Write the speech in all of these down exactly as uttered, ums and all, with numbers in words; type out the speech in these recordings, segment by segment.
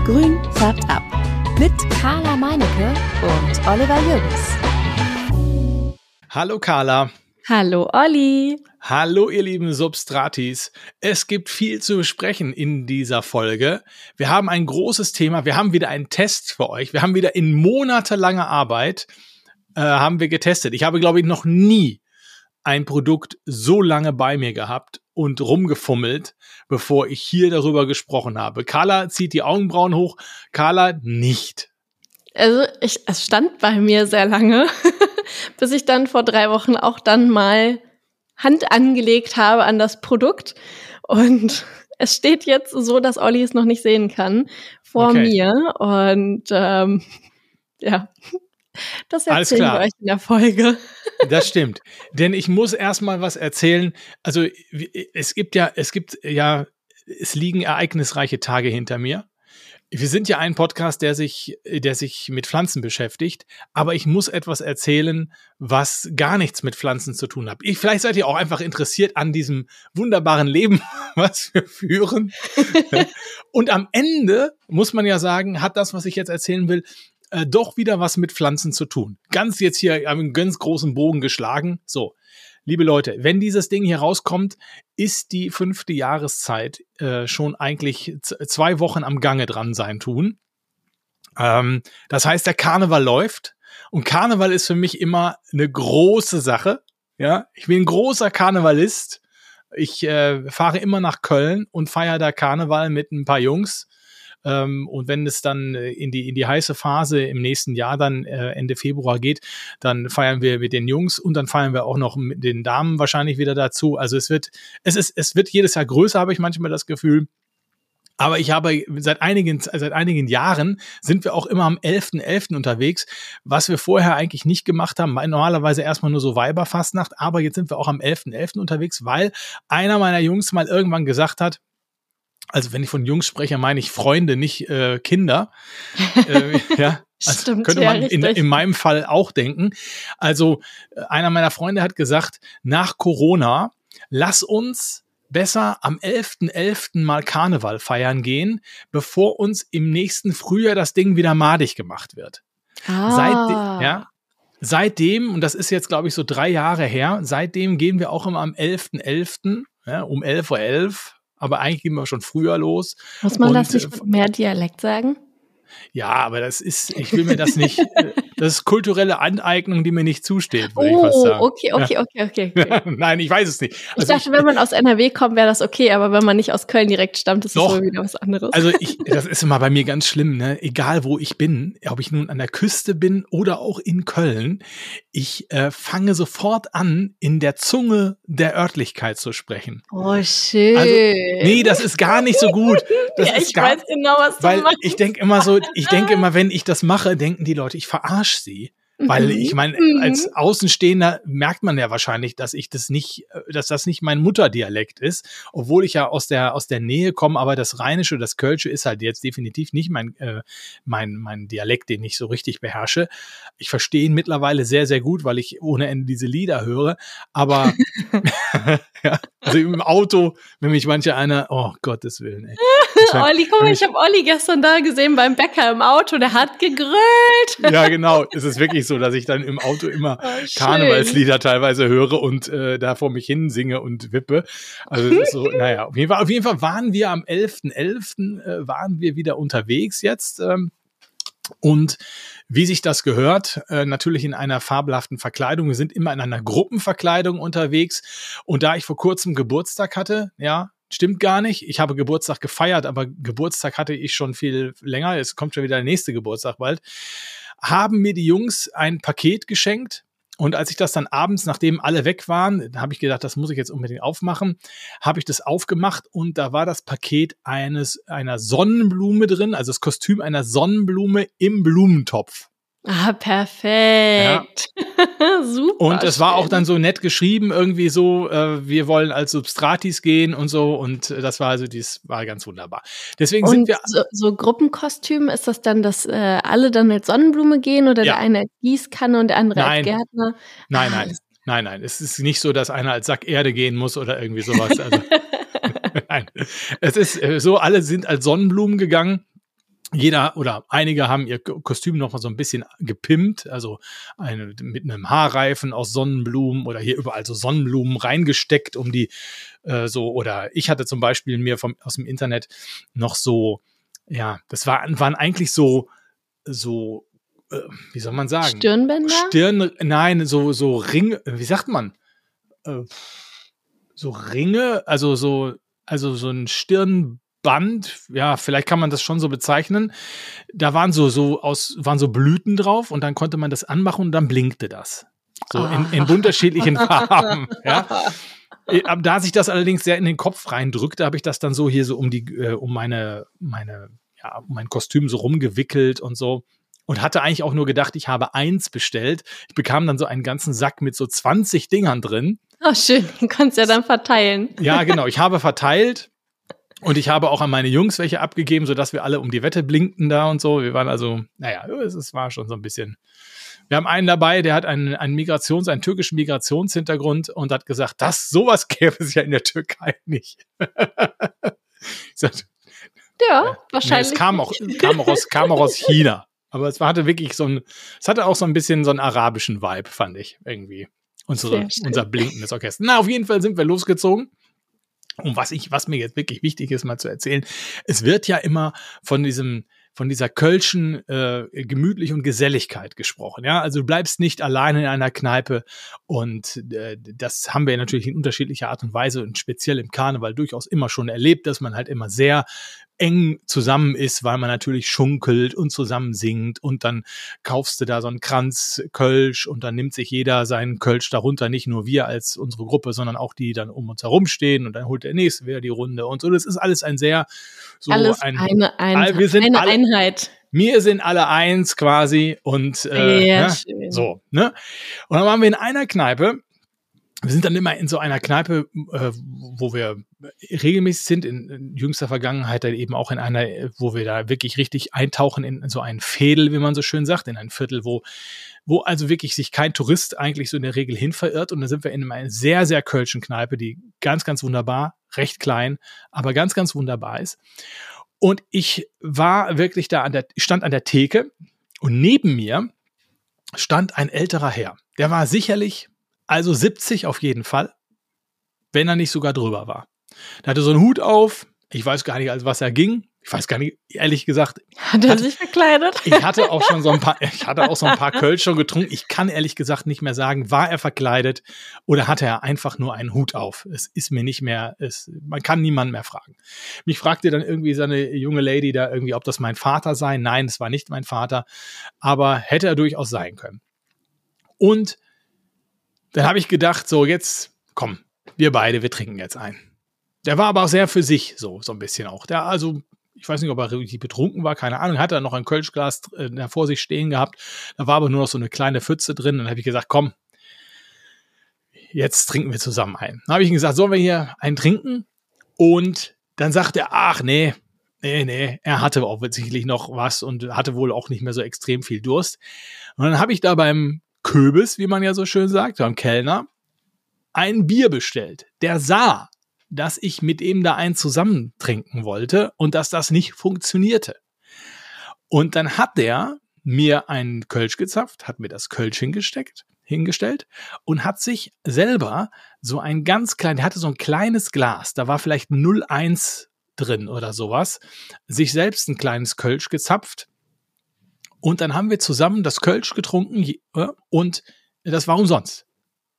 Grün färbt ab. Mit Carla Meinecke und Oliver Jürgens. Hallo Carla. Hallo Olli. Hallo ihr lieben Substratis. Es gibt viel zu besprechen in dieser Folge. Wir haben ein großes Thema. Wir haben wieder einen Test für euch. Wir haben wieder in monatelanger Arbeit äh, haben wir getestet. Ich habe, glaube ich, noch nie ein Produkt so lange bei mir gehabt und rumgefummelt, bevor ich hier darüber gesprochen habe. Carla zieht die Augenbrauen hoch, Carla nicht. Also ich, es stand bei mir sehr lange, bis ich dann vor drei Wochen auch dann mal Hand angelegt habe an das Produkt. Und es steht jetzt so, dass Olli es noch nicht sehen kann, vor Okay. mir. Und ähm, ja, das Alles erzählen klar. wir euch in der Folge. Das stimmt. Denn ich muss erst mal was erzählen. Also es gibt ja, es gibt ja, es liegen ereignisreiche Tage hinter mir. Wir sind ja ein Podcast, der sich, der sich mit Pflanzen beschäftigt, aber ich muss etwas erzählen, was gar nichts mit Pflanzen zu tun hat. Ich, vielleicht seid ihr auch einfach interessiert an diesem wunderbaren Leben, was wir führen. Und am Ende, muss man ja sagen, hat das, was ich jetzt erzählen will, äh, doch wieder was mit Pflanzen zu tun. Ganz jetzt hier einen ganz großen Bogen geschlagen. So. Liebe Leute, wenn dieses Ding hier rauskommt, ist die fünfte Jahreszeit äh, schon eigentlich z- zwei Wochen am Gange dran sein tun. Ähm, das heißt, der Karneval läuft und Karneval ist für mich immer eine große Sache. Ja, ich bin ein großer Karnevalist. Ich äh, fahre immer nach Köln und feiere da Karneval mit ein paar Jungs. Ähm, und wenn es dann äh, in die in die heiße Phase im nächsten Jahr dann äh, Ende Februar geht, dann feiern wir mit den Jungs und dann feiern wir auch noch mit den Damen wahrscheinlich wieder dazu. Also es wird es ist es wird jedes Jahr größer, habe ich manchmal das Gefühl. Aber ich habe seit einigen seit einigen Jahren sind wir auch immer am elften elften unterwegs, was wir vorher eigentlich nicht gemacht haben. Normalerweise erstmal nur so Weiberfastnacht, aber jetzt sind wir auch am elften elften unterwegs, weil einer meiner Jungs mal irgendwann gesagt hat, also wenn ich von Jungs spreche, meine ich Freunde, nicht äh, Kinder. äh, ja, also Stimmt, könnte ja, man in, richtig. in meinem Fall auch denken. Also äh, einer meiner Freunde hat gesagt, nach Corona, lass uns besser am elften elften mal Karneval feiern gehen, bevor uns im nächsten Frühjahr das Ding wieder madig gemacht wird. Ah. Seitdem, ja, seitdem, und das ist jetzt, glaube ich, so drei Jahre her, seitdem gehen wir auch immer am elften elften Ja, um elf Uhr elf, aber eigentlich gehen wir schon früher los. Muss man Und, das nicht äh, mit mehr Dialekt sagen? Ja, aber das ist, ich will mir das nicht, äh, das ist kulturelle Aneignung, die mir nicht zusteht, würde ich fast Oh, sagen. okay, okay, okay, okay. okay. Nein, ich weiß es nicht. Ich Also dachte, wenn man aus N R W kommt, wäre das okay, aber wenn man nicht aus Köln direkt stammt, ist das Doch. wohl wieder was anderes. Also ich, das ist immer bei mir ganz schlimm, ne? Egal wo ich bin, ob ich nun an der Küste bin oder auch in Köln, ich äh, fange sofort an, in der Zunge der Örtlichkeit zu sprechen. Oh, schön. Also, nee, das ist gar nicht so gut. Das ja, ist ich gar, weiß genau, was du weil meinst. ich denke immer so, ich denke immer, wenn ich das mache, denken die Leute, ich verarsche sie. Weil ich meine, Mhm. als Außenstehender merkt man ja wahrscheinlich, dass ich das nicht, äh, dass das nicht mein Mutterdialekt ist, obwohl ich ja aus der aus der Nähe komme, aber das Rheinische, das Kölsche ist halt jetzt definitiv nicht mein äh, mein mein Dialekt, den ich so richtig beherrsche. Ich verstehe ihn mittlerweile sehr sehr gut, weil ich ohne Ende diese Lieder höre, aber ja, also im Auto, wenn mich manche einer, oh Gottes Willen, ey. Das war- Olli, guck mal, wenn ich habe Olli gestern da gesehen beim Bäcker im Auto, der hat gegrillt. Ja, genau. Es ist wirklich so, dass ich dann im Auto immer Oh, schön. Karnevalslieder teilweise höre und äh, da vor mich hin singe und wippe. Also es ist so, naja, auf jeden Fall, auf jeden Fall waren wir am elften elften Äh, waren wir wieder unterwegs jetzt. Ähm, und wie sich das gehört, äh, natürlich in einer fabelhaften Verkleidung. Wir sind immer in einer Gruppenverkleidung unterwegs. Und da ich vor kurzem Geburtstag hatte, ja, stimmt gar nicht. Ich habe Geburtstag gefeiert, aber Geburtstag hatte ich schon viel länger. Es kommt schon wieder der nächste Geburtstag bald. Haben mir die Jungs ein Paket geschenkt. Und als ich das dann abends, nachdem alle weg waren, habe ich gedacht, das muss ich jetzt unbedingt aufmachen, habe ich das aufgemacht und da war das Paket eines einer Sonnenblume drin, also das Kostüm einer Sonnenblume im Blumentopf. Ah, perfekt. Super. Und es war auch schön. dann so nett geschrieben, irgendwie so, äh, wir wollen als Substratis gehen und so. Und äh, das war also, das war ganz wunderbar. Deswegen sind Und wir. so, so Gruppenkostüm, ist das dann, dass äh, alle dann als Sonnenblume gehen oder Ja. der eine als Gießkanne und der andere Nein. als Gärtner? Nein, Ah, nein, das- nein, nein. Es ist nicht so, dass einer als Sack Erde gehen muss oder irgendwie sowas. Also, nein. Es ist äh, so, alle sind als Sonnenblumen gegangen. Jeder oder einige haben ihr Kostüm noch mal so ein bisschen gepimpt, also eine, mit einem Haarreifen aus Sonnenblumen oder hier überall so Sonnenblumen reingesteckt, um die äh, so, oder ich hatte zum Beispiel mir vom, aus dem Internet noch so, ja, das war, waren eigentlich so, so, äh, wie soll man sagen? Stirnbänder? Stirn, nein, so, so Ringe, wie sagt man? Äh, so Ringe, also so, also so ein Stirn Band, ja, vielleicht kann man das schon so bezeichnen. Da waren so, so aus, waren so Blüten drauf und dann konnte man das anmachen und dann blinkte das. So in, in unterschiedlichen Farben. Ja. Da sich das allerdings sehr in den Kopf reindrückte, habe ich das dann so hier so um die, äh, um meine, meine, ja, um mein Kostüm so rumgewickelt und so. Und hatte eigentlich auch nur gedacht, ich habe eins bestellt. Ich bekam dann so einen ganzen Sack mit so zwanzig Dingern drin. Oh, schön. Du kannst ja dann verteilen. Ja, genau. Ich habe verteilt. Und ich habe auch an meine Jungs welche abgegeben, sodass wir alle um die Wette blinkten da und so. Wir waren also, naja, es, es war schon so ein bisschen. Wir haben einen dabei, der hat einen, einen Migrations-, einen türkischen Migrationshintergrund und hat gesagt, das, sowas gäbe es ja in der Türkei nicht. Ich sagte, ja, ja, wahrscheinlich. Nee, es kam auch, kam, auch aus, kam auch aus China. Aber es hatte wirklich so ein, es hatte auch so ein bisschen so einen arabischen Vibe, fand ich irgendwie. Unsere, unser blinkendes Orchester. Na, auf jeden Fall sind wir losgezogen. Und was ich, was mir jetzt wirklich wichtig ist, mal zu erzählen, es wird ja immer von diesem, von dieser kölschen äh, Gemütlich und Geselligkeit gesprochen. Ja, also du bleibst nicht alleine in einer Kneipe und äh, das haben wir natürlich in unterschiedlicher Art und Weise und speziell im Karneval durchaus immer schon erlebt, dass man halt immer sehr eng zusammen ist, weil man natürlich schunkelt und zusammen singt und dann kaufst du da so einen Kranz Kölsch und dann nimmt sich jeder seinen Kölsch darunter, nicht nur wir als unsere Gruppe, sondern auch die dann um uns herum stehen und dann holt der Nächste wieder die Runde und so. Das ist alles ein sehr so alles ein, eine, ein, wir sind eine alle, Einheit. Wir sind alle eins quasi und äh, ja, ne? schön. So, ne? Und dann waren wir in einer Kneipe. Wir sind dann immer in so einer Kneipe, äh, wo wir regelmäßig sind, in, in jüngster Vergangenheit dann eben auch in einer, wo wir da wirklich richtig eintauchen in, in so ein Veedel, wie man so schön sagt, in ein Viertel, wo, wo also wirklich sich kein Tourist eigentlich so in der Regel hin verirrt. Und da sind wir in einer sehr, sehr kölschen Kneipe, die ganz, ganz wunderbar, recht klein, aber ganz, ganz wunderbar ist. Und ich war wirklich da an der, stand an der Theke und neben mir stand ein älterer Herr. Der war sicherlich also siebzig auf jeden Fall, wenn er nicht sogar drüber war. Der hatte so einen Hut auf. Ich weiß gar nicht, als was er ging. Ich weiß gar nicht, ehrlich gesagt. Hat er hat, sich verkleidet? Ich hatte auch schon so ein paar, ich hatte auch so ein paar Kölsch schon getrunken. Ich kann ehrlich gesagt nicht mehr sagen, war er verkleidet oder hatte er einfach nur einen Hut auf. Es ist mir nicht mehr, es, man kann niemanden mehr fragen. Mich fragte dann irgendwie so eine junge Lady da irgendwie, ob das mein Vater sei. Nein, es war nicht mein Vater, aber hätte er durchaus sein können. Und dann habe ich gedacht, so jetzt, komm, wir beide, wir trinken jetzt ein. Der war aber auch sehr für sich, so, so ein bisschen auch. Der, also, ich weiß nicht, ob er richtig betrunken war, keine Ahnung, hat er noch ein Kölschglas äh, vor sich stehen gehabt. Da war aber nur noch so eine kleine Pfütze drin. Dann habe ich gesagt, komm, jetzt trinken wir zusammen ein. Dann habe ich ihm gesagt, sollen wir hier einen trinken? Und dann sagt er, ach nee, nee, nee, er hatte auch sicherlich noch was und hatte wohl auch nicht mehr so extrem viel Durst. Und dann habe ich da beim Köbis, wie man ja so schön sagt, beim Kellner, ein Bier bestellt. Der sah, dass ich mit ihm da einen zusammen trinken wollte und dass das nicht funktionierte. Und dann hat der mir einen Kölsch gezapft, hat mir das Kölsch hingesteckt, hingestellt und hat sich selber so ein ganz kleines, der hatte so ein kleines Glas, da war vielleicht null Komma eins drin oder sowas, sich selbst ein kleines Kölsch gezapft. Und dann haben wir zusammen das Kölsch getrunken und das war umsonst.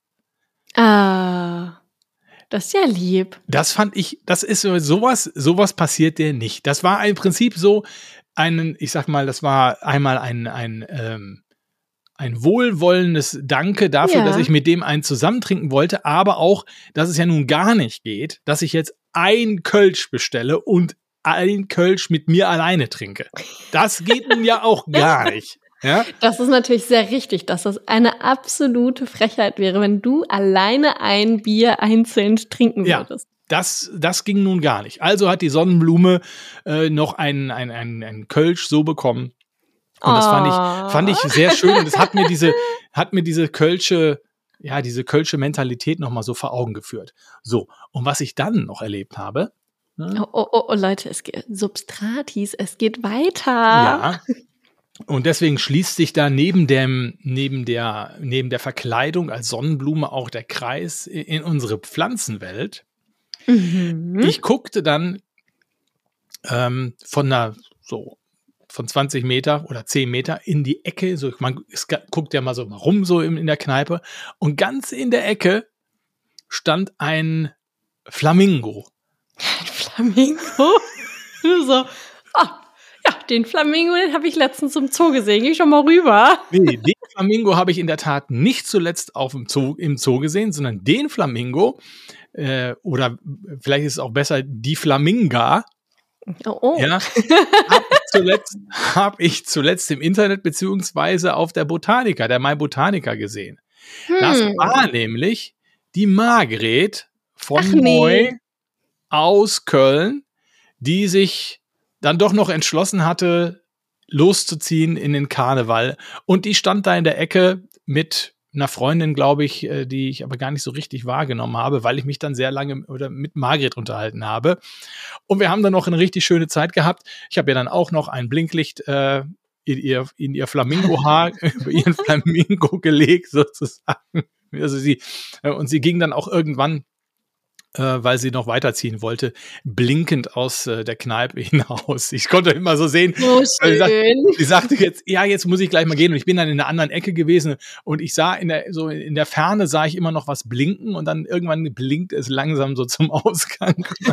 Ah, das ist ja lieb. Das fand ich, das ist sowas, sowas passiert dir nicht. Das war im Prinzip so einen, ich sag mal, das war einmal ein, ein, ähm, ein wohlwollendes Danke dafür, ja, dass ich mit dem einen zusammentrinken wollte, aber auch, dass es ja nun gar nicht geht, dass ich jetzt ein Kölsch bestelle und ein Kölsch mit mir alleine trinke. Das geht nun ja auch gar nicht. Ja? Das ist natürlich sehr richtig, dass das eine absolute Frechheit wäre, wenn du alleine ein Bier einzeln trinken würdest. Ja, das, das ging nun gar nicht. Also hat die Sonnenblume äh, noch einen, einen, einen, einen Kölsch so bekommen. Und das fand ich, fand ich sehr schön. Und es hat mir diese, hat mir diese Kölsche, ja, diese Kölsche Mentalität nochmal so vor Augen geführt. So. Und was ich dann noch erlebt habe, Oh, oh, oh, oh Leute, es geht Substratis, es geht weiter. Ja. Und deswegen schließt sich da neben dem, neben der, neben der Verkleidung als Sonnenblume auch der Kreis in unsere Pflanzenwelt. Mhm. Ich guckte dann ähm, von einer so von zwanzig Meter oder zehn Meter in die Ecke, so man es guckt ja mal so mal rum so in, in der Kneipe, und ganz in der Ecke stand ein Flamingo. Ein Flamingo? So, ah, ja, den Flamingo, den habe ich letztens im Zoo gesehen. Geh schon mal rüber. Nee, den Flamingo habe ich in der Tat nicht zuletzt auf dem Zoo, im Zoo gesehen, sondern den Flamingo, äh, oder vielleicht ist es auch besser, die Flaminga. Oh, oh. Ja, habe ich, zuletzt, hab ich zuletzt im Internet beziehungsweise auf der Botanica, der My Botanica gesehen. Hm. Das war nämlich die Margret von Ach, nee. Neu aus Köln, die sich dann doch noch entschlossen hatte, loszuziehen in den Karneval. Und die stand da in der Ecke mit einer Freundin, glaube ich, die ich aber gar nicht so richtig wahrgenommen habe, weil ich mich dann sehr lange oder mit Margret unterhalten habe. Und wir haben dann noch eine richtig schöne Zeit gehabt. Ich habe ja dann auch noch ein Blinklicht äh, in ihr, in ihr Flamingo-Haar über ihren Flamingo gelegt, sozusagen. Also sie, äh, und sie ging dann auch irgendwann, äh, weil sie noch weiterziehen wollte, blinkend aus äh, der Kneipe hinaus. Ich konnte immer so sehen, So weil sie, sagte, schön. sie sagte jetzt, ja, jetzt muss ich gleich mal gehen. Und ich bin dann in einer anderen Ecke gewesen und ich sah in der, so in der Ferne sah ich immer noch was blinken und dann irgendwann blinkt es langsam so zum Ausgang.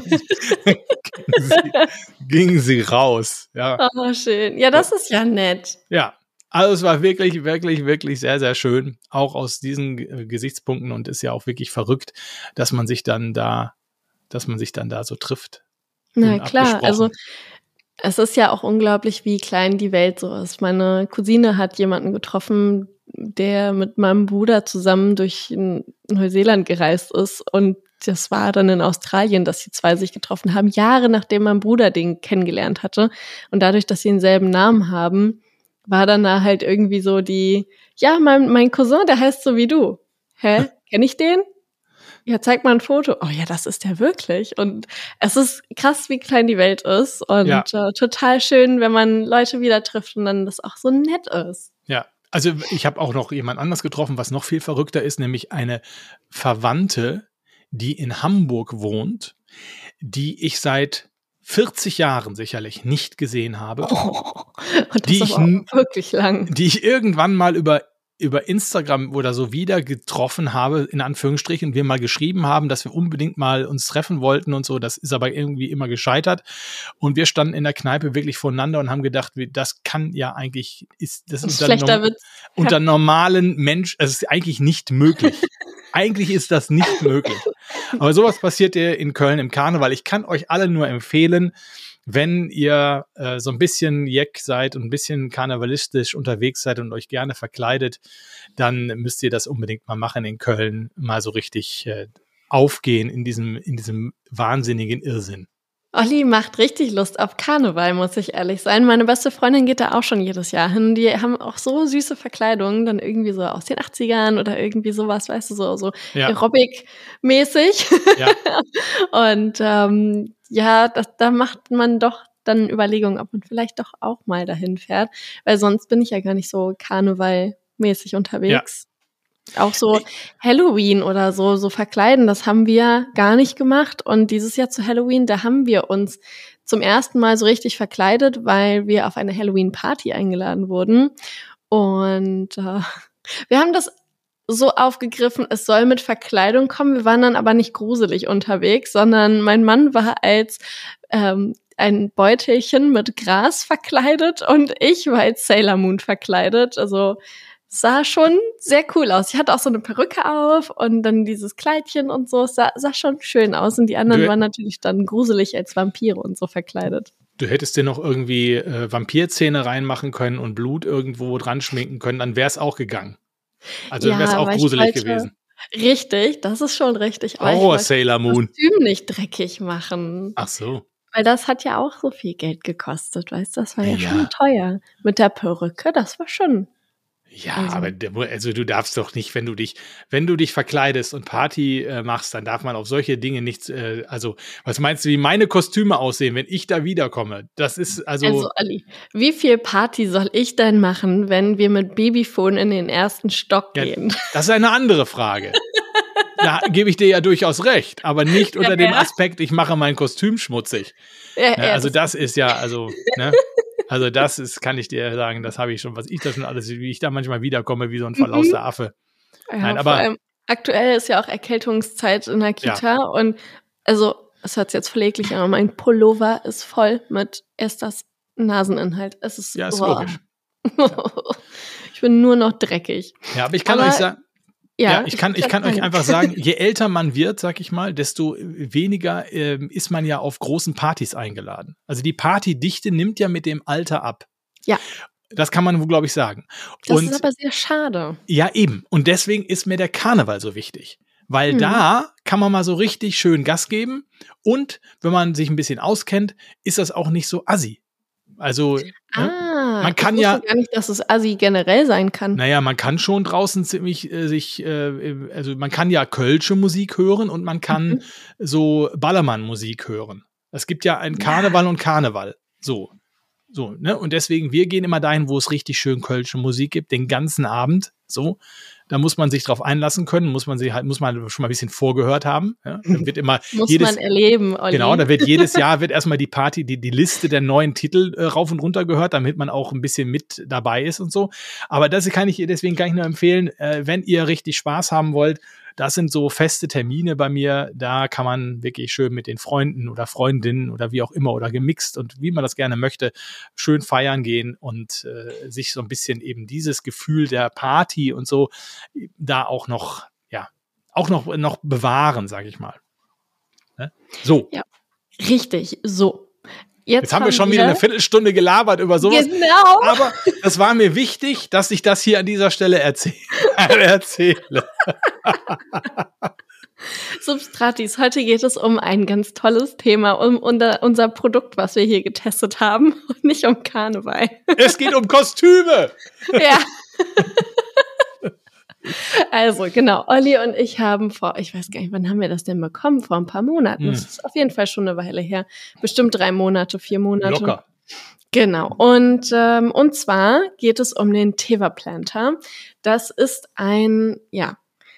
ging, sie, ging sie raus. Ja. Oh, schön. Ja, das ist ja nett. Ja. Also es war wirklich, wirklich, wirklich sehr, sehr schön, auch aus diesen äh, Gesichtspunkten, und ist ja auch wirklich verrückt, dass man sich dann da, dass man sich dann da so trifft. Na klar, also es ist ja auch unglaublich, wie klein die Welt so ist. Meine Cousine hat jemanden getroffen, der mit meinem Bruder zusammen durch Neuseeland gereist ist, und das war dann in Australien, dass die zwei sich getroffen haben, Jahre nachdem mein Bruder den kennengelernt hatte, und dadurch, dass sie denselben Namen haben, war dann da halt irgendwie so die, ja, mein, mein Cousin, der heißt so wie du. Hä? Kenn ich den? Ja, zeig mal ein Foto. Oh ja, das ist der wirklich. Und es ist krass, wie klein die Welt ist. Und ja. äh, total schön, wenn man Leute wieder trifft und dann das auch so nett ist. Ja, also ich habe auch noch jemand anders getroffen, was noch viel verrückter ist, nämlich eine Verwandte, die in Hamburg wohnt, die ich seit vierzig Jahren sicherlich nicht gesehen habe. Oh, und das die ist aber ich, wirklich lang. Die ich irgendwann mal über, über Instagram oder so wieder getroffen habe, in Anführungsstrichen, wir mal geschrieben haben, dass wir unbedingt mal uns treffen wollten und so. Das ist aber irgendwie immer gescheitert. Und wir standen in der Kneipe wirklich voneinander und haben gedacht, das kann ja eigentlich, ist das, das unter, ist norm- unter normalen Menschen, es ist eigentlich nicht möglich. Eigentlich ist das nicht möglich. Aber sowas passiert ja in Köln im Karneval. Ich kann euch alle nur empfehlen, wenn ihr äh, so ein bisschen Jeck seid und ein bisschen karnevalistisch unterwegs seid und euch gerne verkleidet, dann müsst ihr das unbedingt mal machen in Köln, mal so richtig äh, aufgehen in diesem, in diesem wahnsinnigen Irrsinn. Olli macht richtig Lust auf Karneval, muss ich ehrlich sein. Meine beste Freundin geht da auch schon jedes Jahr hin. Die haben auch so süße Verkleidungen, dann irgendwie so aus den achtzigern oder irgendwie sowas, weißt du, so, so ja. Aerobic-mäßig. Ja. Und ähm, ja, das, da macht man doch dann Überlegungen, ob man vielleicht doch auch mal dahin fährt, weil sonst bin ich ja gar nicht so karnevalmäßig unterwegs. Ja. Auch so Halloween oder so, so verkleiden, das haben wir gar nicht gemacht. Und dieses Jahr zu Halloween, da haben wir uns zum ersten Mal so richtig verkleidet, weil wir auf eine Halloween-Party eingeladen wurden. Und äh, wir haben das so aufgegriffen, es soll mit Verkleidung kommen. Wir waren dann aber nicht gruselig unterwegs, sondern mein Mann war als ähm, ein Beutelchen mit Gras verkleidet und ich war als Sailor Moon verkleidet. Also sah schon sehr cool aus. Ich hatte auch so eine Perücke auf und dann dieses Kleidchen und so. Es sah, sah schon schön aus. Und die anderen du, waren natürlich dann gruselig als Vampire und so verkleidet. Du hättest dir noch irgendwie äh, Vampirzähne reinmachen können und Blut irgendwo dran schminken können, dann wäre es auch gegangen. Also ja, wäre es auch gruselig gewesen. Richtig, das ist schon richtig. Oh, Sailor Moon. Das Kostüm nicht dreckig machen. Ach so. Weil das hat ja auch so viel Geld gekostet, weißt du? Das war ja, ja schon teuer. Mit der Perücke, das war schon... Ja, Also. aber der, also du darfst doch nicht, wenn du dich, wenn du dich verkleidest und Party äh, machst, dann darf man auf solche Dinge nichts, äh, also was meinst du, wie meine Kostüme aussehen, wenn ich da wiederkomme? Das ist also. Also Olli, wie viel Party soll ich denn machen, wenn wir mit Babyphone in den ersten Stock Ja, gehen? das ist eine andere Frage. Da gebe ich dir ja durchaus recht, aber nicht unter Ja, dem ja. Aspekt, ich mache mein Kostüm schmutzig. Ja, Ne, ja, also das- das ist ja, also, ne? Also das ist, kann ich dir sagen, das habe ich schon, was ich da schon alles, wie ich da manchmal wiederkomme, wie so ein verlauster Affe. Ja, Nein, vor aber allem aktuell ist ja auch Erkältungszeit in der Kita und also, es hört sich jetzt verleglich an, aber mein Pullover ist voll mit Esthers Naseninhalt. Es ist, ja, ist boah. logisch. Ich bin nur noch dreckig. Ja, aber ich kann Aber- euch sagen, Ja, ja, ich kann, ich kann euch einfach sagen, je älter man wird, sag ich mal, desto weniger ähm, ist man ja auf großen Partys eingeladen. Also die Partydichte nimmt ja mit dem Alter ab. Ja. Das kann man wohl, glaube ich, sagen. Das Und ist aber sehr schade. ja, eben. Und deswegen ist mir der Karneval so wichtig. Weil Hm. da kann man mal so richtig schön Gas geben. Und wenn man sich ein bisschen auskennt, ist das auch nicht so assi. Also, ne? Ah, Man kann ich ja- wusste gar nicht, dass es Assi generell sein kann. Naja, man kann schon draußen ziemlich äh, sich, äh, also man kann ja kölsche Musik hören und man kann Mhm. so Ballermann-Musik hören. Es gibt ja ein Karneval und Karneval. So. So, ne? Und deswegen, wir gehen immer dahin, wo es richtig schön kölsche Musik gibt, den ganzen Abend. So. Da muss man sich drauf einlassen können, muss man sich halt, muss man schon mal ein bisschen vorgehört haben. Ja? Dann wird immer Muss jedes, man erleben, Olli. Genau, da wird jedes Jahr wird erstmal die Party, die, die Liste der neuen Titel äh, rauf und runter gehört, damit man auch ein bisschen mit dabei ist und so. Aber das kann ich, deswegen kann ich nur empfehlen, äh, wenn ihr richtig Spaß haben wollt, das sind so feste Termine bei mir, da kann man wirklich schön mit den Freunden oder Freundinnen oder wie auch immer oder gemixt und wie man das gerne möchte, schön feiern gehen und äh, sich so ein bisschen eben dieses Gefühl der Party und so da auch noch, ja, auch noch, noch bewahren, sag ich mal. Ne? So. Richtig, so. Jetzt, Jetzt haben wir schon wieder eine Viertelstunde gelabert über sowas. Genau. Aber es war mir wichtig, dass ich das hier an dieser Stelle erzähle. erzähle. Substratis, heute geht es um ein ganz tolles Thema, um unser, unser Produkt, was wir hier getestet haben, und nicht um Karneval. Es geht um Kostüme. Ja. Also, genau, Olli und ich haben vor, ich weiß gar nicht, wann haben wir das denn bekommen? Vor ein paar Monaten. Hm. Das ist auf jeden Fall schon eine Weile her. Bestimmt drei Monate, vier Monate. Locker. Genau. Und, ähm, und zwar geht es um den Teva Planter. Das ist ein, ja,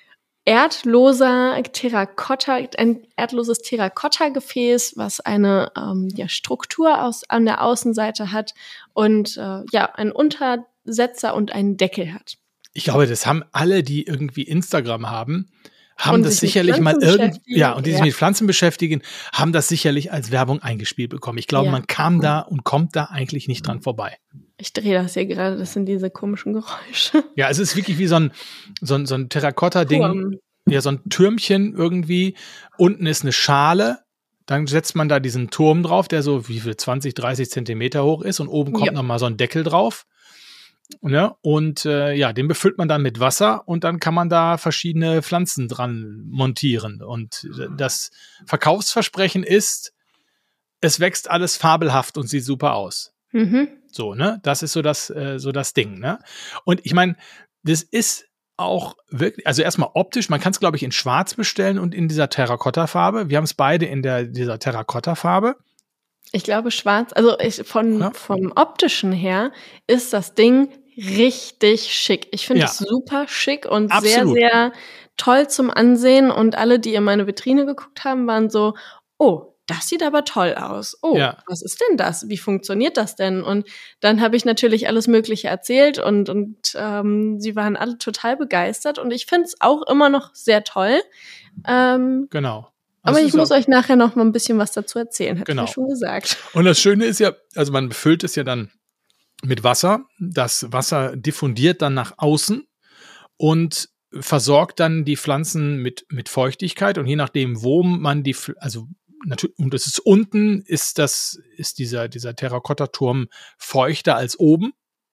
erdloser Terrakotta, ein erdloses Terrakotta-Gefäß, was eine ähm, ja, Struktur aus, an der Außenseite hat und äh, ja, einen Untersetzer und einen Deckel hat. Ich glaube, das haben alle, die irgendwie Instagram haben, haben Und das sich mit sicherlich mal Pflanzen irgend, beschäftigen. ja, und die sich Ja. mit Pflanzen beschäftigen, haben das sicherlich als Werbung eingespielt bekommen. Ich glaube, Ja. man kam da und kommt da eigentlich nicht dran vorbei. Ich drehe das hier gerade, das sind diese komischen Geräusche. Ja, es ist wirklich wie so ein, so ein, so ein Terrakotta-Ding. Turm. Ja, so ein Türmchen irgendwie. Unten ist eine Schale. Dann setzt man da diesen Turm drauf, der so wie viel zwanzig, dreißig Zentimeter hoch ist. Und oben kommt Ja. noch mal so ein Deckel drauf. Ne? Und äh, ja, den befüllt man dann mit Wasser und dann kann man da verschiedene Pflanzen dran montieren. Und das Verkaufsversprechen ist, es wächst alles fabelhaft und sieht super aus. Mhm. So, ne? Das ist so das, äh, so das Ding, ne? Und ich meine, das ist auch wirklich, also erstmal optisch, man kann es, glaube ich, in Schwarz bestellen und in dieser Terrakotta-Farbe. Wir haben es beide in der, dieser Terrakotta-Farbe. Ich glaube schwarz, also ich, von, Ja. vom optischen her ist das Ding richtig schick. Ich finde Ja. es super schick und Absolut. sehr, sehr toll zum Ansehen. Und alle, die in meine Vitrine geguckt haben, waren so, oh, das sieht aber toll aus. Oh, Ja. was ist denn das? Wie funktioniert das denn? Und dann habe ich natürlich alles Mögliche erzählt und, und ähm, sie waren alle total begeistert. Und ich finde es auch immer noch sehr toll. Ähm, Genau. aber Das ich ist muss auch- euch nachher noch mal ein bisschen was dazu erzählen, hatte Genau. ich ja schon gesagt. Und das Schöne ist ja, also man befüllt es ja dann mit Wasser. Das Wasser diffundiert dann nach außen und versorgt dann die Pflanzen mit, mit Feuchtigkeit. Und je nachdem, wo man die, Pfl- also natürlich, und das ist unten, ist das, ist dieser, dieser Terrakotta-Turm feuchter als oben.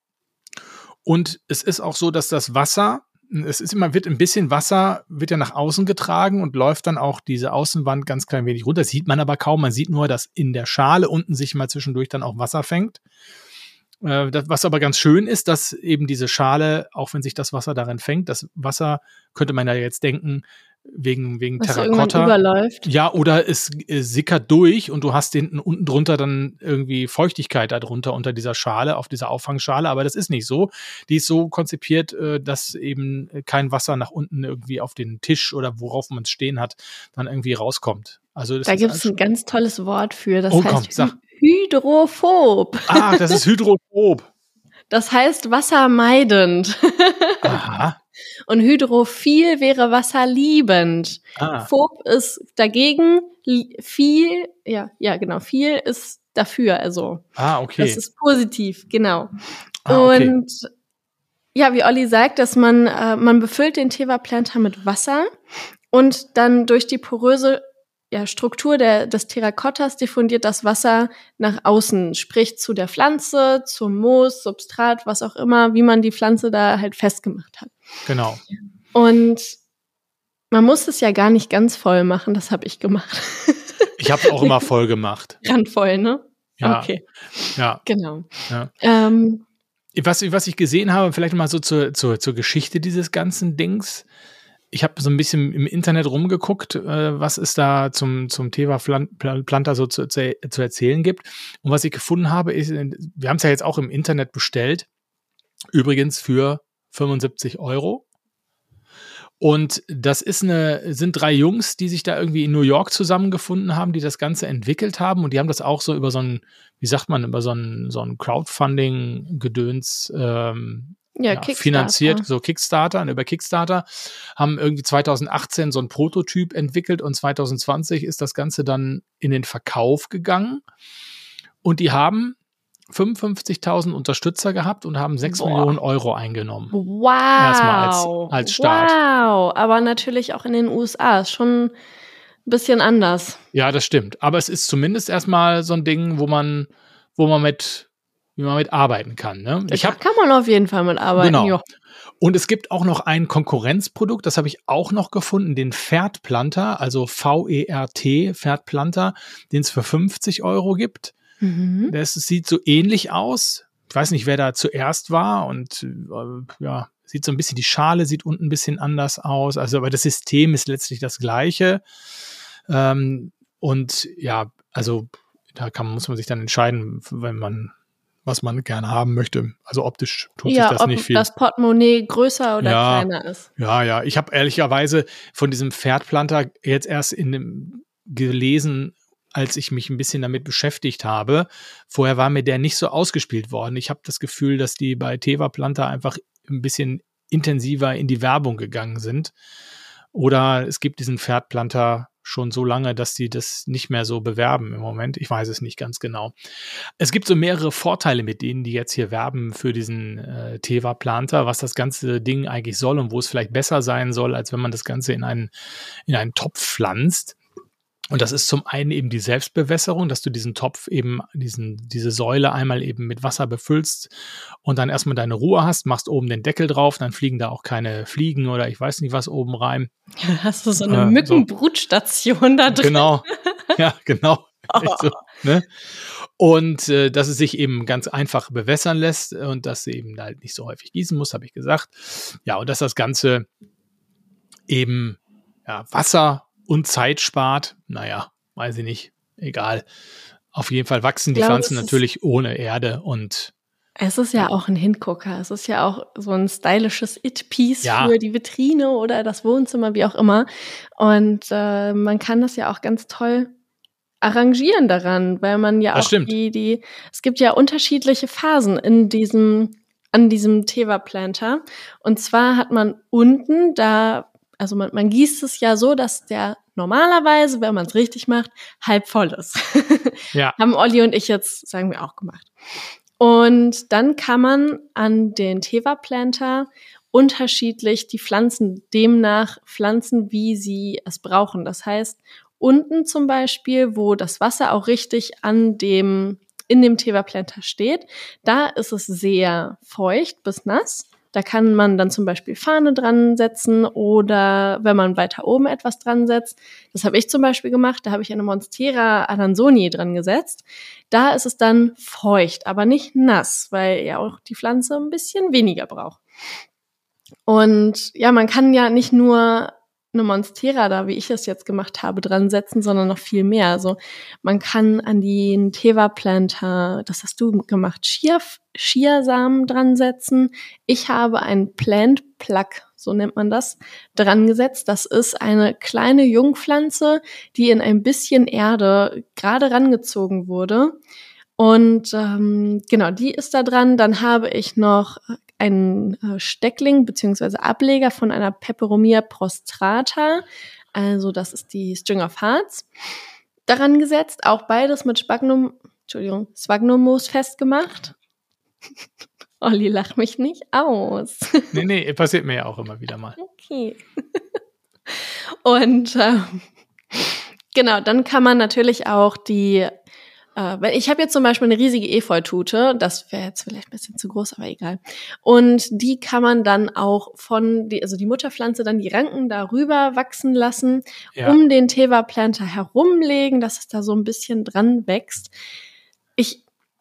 Und es ist auch so, dass das Wasser, es ist immer, wird ein bisschen Wasser, wird ja nach außen getragen und läuft dann auch diese Außenwand ganz klein wenig runter. Das sieht man aber kaum. Man sieht nur, dass in der Schale unten sich mal zwischendurch dann auch Wasser fängt. Äh, das, was aber ganz schön ist, dass eben diese Schale, auch wenn sich das Wasser darin fängt, das Wasser, könnte man ja jetzt denken, wegen, wegen Was Terrakotta. überläuft. Ja, oder es äh, sickert durch und du hast hinten unten drunter dann irgendwie Feuchtigkeit darunter unter dieser Schale, auf dieser Auffangschale, aber das ist nicht so. Die ist so konzipiert, äh, dass eben kein Wasser nach unten irgendwie auf den Tisch oder worauf man es stehen hat, dann irgendwie rauskommt. Also das Da ist gibt es alles- ein ganz tolles Wort für, das Oh, heißt komm, sag. Hy- hydrophob. Ah, das ist hydrophob. Das heißt wassermeidend. Aha. Und hydrophil wäre wasserliebend. Ah. Phob ist dagegen, li- viel, ja, ja, genau, viel ist dafür, also. Ah, okay. Das ist positiv, genau. Ah, okay. Und ja, wie Olli sagt, dass man, äh, man befüllt den Teva-Planter mit Wasser und dann durch die poröse ja, Struktur der, des Terrakottas diffundiert das Wasser nach außen, sprich zu der Pflanze, zum Moos, Substrat, was auch immer, wie man die Pflanze da halt festgemacht hat. Genau. Und man muss es ja gar nicht ganz voll machen, das habe ich gemacht. Ich habe es auch immer voll gemacht. Randvoll, ne? Ja. Okay, Ja. genau. Ja. Ähm, Was, was ich gesehen habe, vielleicht mal so zur, zur, zur Geschichte dieses ganzen Dings. Ich habe so ein bisschen im Internet rumgeguckt, äh, was es da zum, zum Teva-Planter so zu, zu erzählen gibt. Und was ich gefunden habe, ist, wir haben es ja jetzt auch im Internet bestellt, übrigens für fünfundsiebzig Euro. Und das ist eine, sind drei Jungs, die sich da irgendwie in New York zusammengefunden haben, die das Ganze entwickelt haben. Und die haben das auch so über so ein, wie sagt man, über so ein, so ein Crowdfunding-Gedöns ähm, ja, ja, Kickstarter. finanziert, so Kickstarter, über Kickstarter, haben irgendwie zwanzig achtzehn so ein Prototyp entwickelt und zwanzig zwanzig ist das Ganze dann in den Verkauf gegangen. Und die haben fünfundfünfzigtausend Unterstützer gehabt und haben sechs Boah. Millionen Euro eingenommen. Wow. Erstmal als, als Start. Wow, aber natürlich auch in den U S A. Ist schon ein bisschen anders. Ja, das stimmt. Aber es ist zumindest erstmal so ein Ding, wo man, wo man mit, wie man mit arbeiten kann. Ne? Ich Da hab, kann man auf jeden Fall mit arbeiten. Genau. Jo. Und es gibt auch noch ein Konkurrenzprodukt, das habe ich auch noch gefunden, den Pferdplanter, also V E R T, Pferdplanter, den es für fünfzig Euro gibt. Mhm. Das sieht so ähnlich aus. Ich weiß nicht, wer da zuerst war und äh, ja, sieht so ein bisschen, die Schale sieht unten ein bisschen anders aus. Also, aber das System ist letztlich das gleiche. Ähm, und ja, also da kann, muss man sich dann entscheiden, wenn man, was man gerne haben möchte. Also optisch tut Ja, sich das ob nicht viel. das Portemonnaie größer oder Ja. kleiner ist. Ja, ja. Ich habe ehrlicherweise von diesem Pferdplanter jetzt erst in dem gelesen, als ich mich ein bisschen damit beschäftigt habe. Vorher war mir der nicht so ausgespielt worden. Ich habe das Gefühl, dass die bei Teva-Planter einfach ein bisschen intensiver in die Werbung gegangen sind. Oder es gibt diesen Pferdplanter schon so lange, dass die das nicht mehr so bewerben im Moment. Ich weiß es nicht ganz genau. Es gibt so mehrere Vorteile mit denen, die jetzt hier werben für diesen äh, Teva-Planter, was das ganze Ding eigentlich soll und wo es vielleicht besser sein soll, als wenn man das Ganze in einen, in einen Topf pflanzt. Und das ist zum einen eben die Selbstbewässerung, dass du diesen Topf eben, diesen, diese Säule einmal eben mit Wasser befüllst und dann erstmal deine Ruhe hast, machst oben den Deckel drauf, dann fliegen da auch keine Fliegen oder ich weiß nicht was oben rein. Hast du so eine Äh, Mückenbrutstation da drin? Genau, ja, genau. Oh. Echt so, ne? Und äh, dass es sich eben ganz einfach bewässern lässt und dass sie eben halt nicht so häufig gießen muss, habe ich gesagt. Ja, und dass das Ganze eben ja, Wasser und Zeit spart, naja, weiß ich nicht, egal. Auf jeden Fall wachsen die Ich glaube, Pflanzen es ist- natürlich ohne Erde und Es ist ja auch ein Hingucker. Es ist ja auch so ein stylisches It-Piece Ja. für die Vitrine oder das Wohnzimmer, wie auch immer. Und äh, man kann das ja auch ganz toll arrangieren daran, weil man ja Das auch stimmt. die, die, es gibt ja unterschiedliche Phasen in diesem, an diesem Teva-Planter. Und zwar hat man unten da, also man, man gießt es ja so, dass der normalerweise, wenn man es richtig macht, halb voll ist. ja, Haben Olli und ich jetzt, sagen wir, auch gemacht. Und dann kann man an den Teva-Planter unterschiedlich die Pflanzen demnach pflanzen, wie sie es brauchen. Das heißt, unten zum Beispiel, wo das Wasser auch richtig an dem, in dem Teva-Planter steht, da ist es sehr feucht bis nass. Da kann man dann zum Beispiel Fahne dran setzen oder wenn man weiter oben etwas dran setzt. Das habe ich zum Beispiel gemacht. Da habe ich eine Monstera adansonii dran gesetzt. Da ist es dann feucht, aber nicht nass, weil ja auch die Pflanze ein bisschen weniger braucht. Und ja, man kann ja nicht nur eine Monstera da, wie ich es jetzt gemacht habe, dran setzen, sondern noch viel mehr. Also man kann an den Teva-Planter, das hast du gemacht, Chia, Chiasamen dran setzen. Ich habe ein Plant Plug, so nennt man das, dran gesetzt. Das ist eine kleine Jungpflanze, die in ein bisschen Erde gerade rangezogen wurde. Und ähm, genau, die ist da dran. Dann habe ich noch ein äh, Steckling bzw. Ableger von einer Peperomia prostrata, also das ist die String of Hearts, daran gesetzt, auch beides mit Spagnum, Entschuldigung, Sphagnummoos festgemacht. Olli, lach mich nicht aus. Nee, nee, passiert mir ja auch immer wieder mal. Okay. Und äh, genau, dann kann man natürlich auch die Äh, ich habe jetzt zum Beispiel eine riesige Efeutute, das wäre jetzt vielleicht ein bisschen zu groß, aber egal. Und die kann man dann auch von, die, also die Mutterpflanze, dann die Ranken darüber wachsen lassen, ja. um den Teva-Planter herumlegen, dass es da so ein bisschen dran wächst. Ich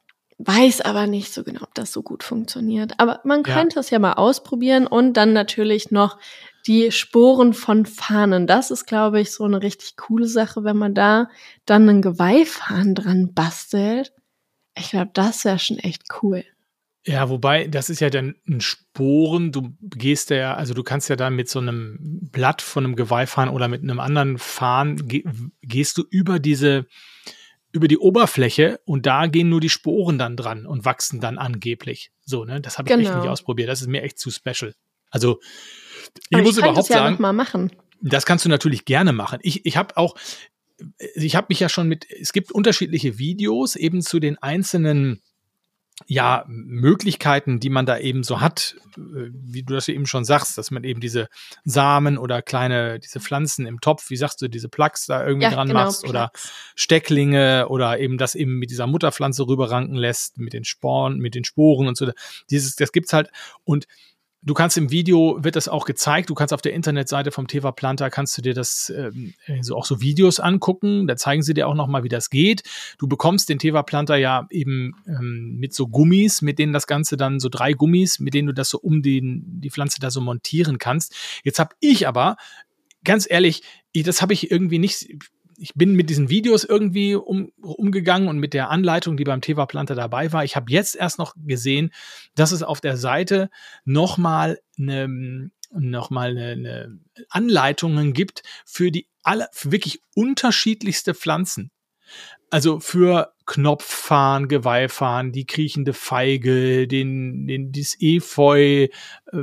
weiß aber nicht so genau, ob das so gut funktioniert. Aber man könnte ja. es ja mal ausprobieren und dann natürlich noch die Sporen von Fahnen. Das ist, glaube ich, so eine richtig coole Sache, wenn man da dann einen Geweihfahnen dran bastelt. Ich glaube, das wäre schon echt cool. Ja, wobei, das ist ja dann ein Sporen. Du gehst ja, also du kannst ja dann mit so einem Blatt von einem Geweihfahnen oder mit einem anderen Fahnen, ge- gehst du über diese über die Oberfläche und da gehen nur die Sporen dann dran und wachsen dann angeblich. So, ne? Das habe ich genau. echt nicht ausprobiert. Das ist mir echt zu special. Also, ich Aber muss ich kann überhaupt das ja sagen, noch mal machen. Das kannst du natürlich gerne machen. Ich, ich habe auch, ich habe mich ja schon mit, es gibt unterschiedliche Videos eben zu den einzelnen ja, Möglichkeiten, die man da eben so hat, wie du das eben schon sagst, dass man eben diese Samen oder kleine, diese Pflanzen im Topf, wie sagst du, diese Plugs da irgendwie ja, dran genau, machst Plugs. Oder Stecklinge oder eben das eben mit dieser Mutterpflanze rüberranken lässt, mit den Sporen, mit den Sporen und so. Dieses, das gibt's halt und du kannst im Video, wird das auch gezeigt, du kannst auf der Internetseite vom Teva-Planter, kannst du dir das ähm, so auch so Videos angucken, da zeigen sie dir auch nochmal, wie das geht. Du bekommst den Teva-Planter ja eben ähm, mit so Gummis, mit denen das Ganze dann, so drei Gummis, mit denen du das so um den, die Pflanze da so montieren kannst. Jetzt habe ich aber, ganz ehrlich, ich, das habe ich irgendwie nicht... Ich bin mit diesen Videos irgendwie um, umgegangen und mit der Anleitung, die beim Teva-Planter dabei war. Ich habe jetzt erst noch gesehen, dass es auf der Seite nochmal eine, noch mal eine, eine Anleitungen gibt für die alle, für wirklich unterschiedlichste Pflanzen. Also für Knopffarn, Geweihfarn, die kriechende Feige, den, den, das Efeu, äh,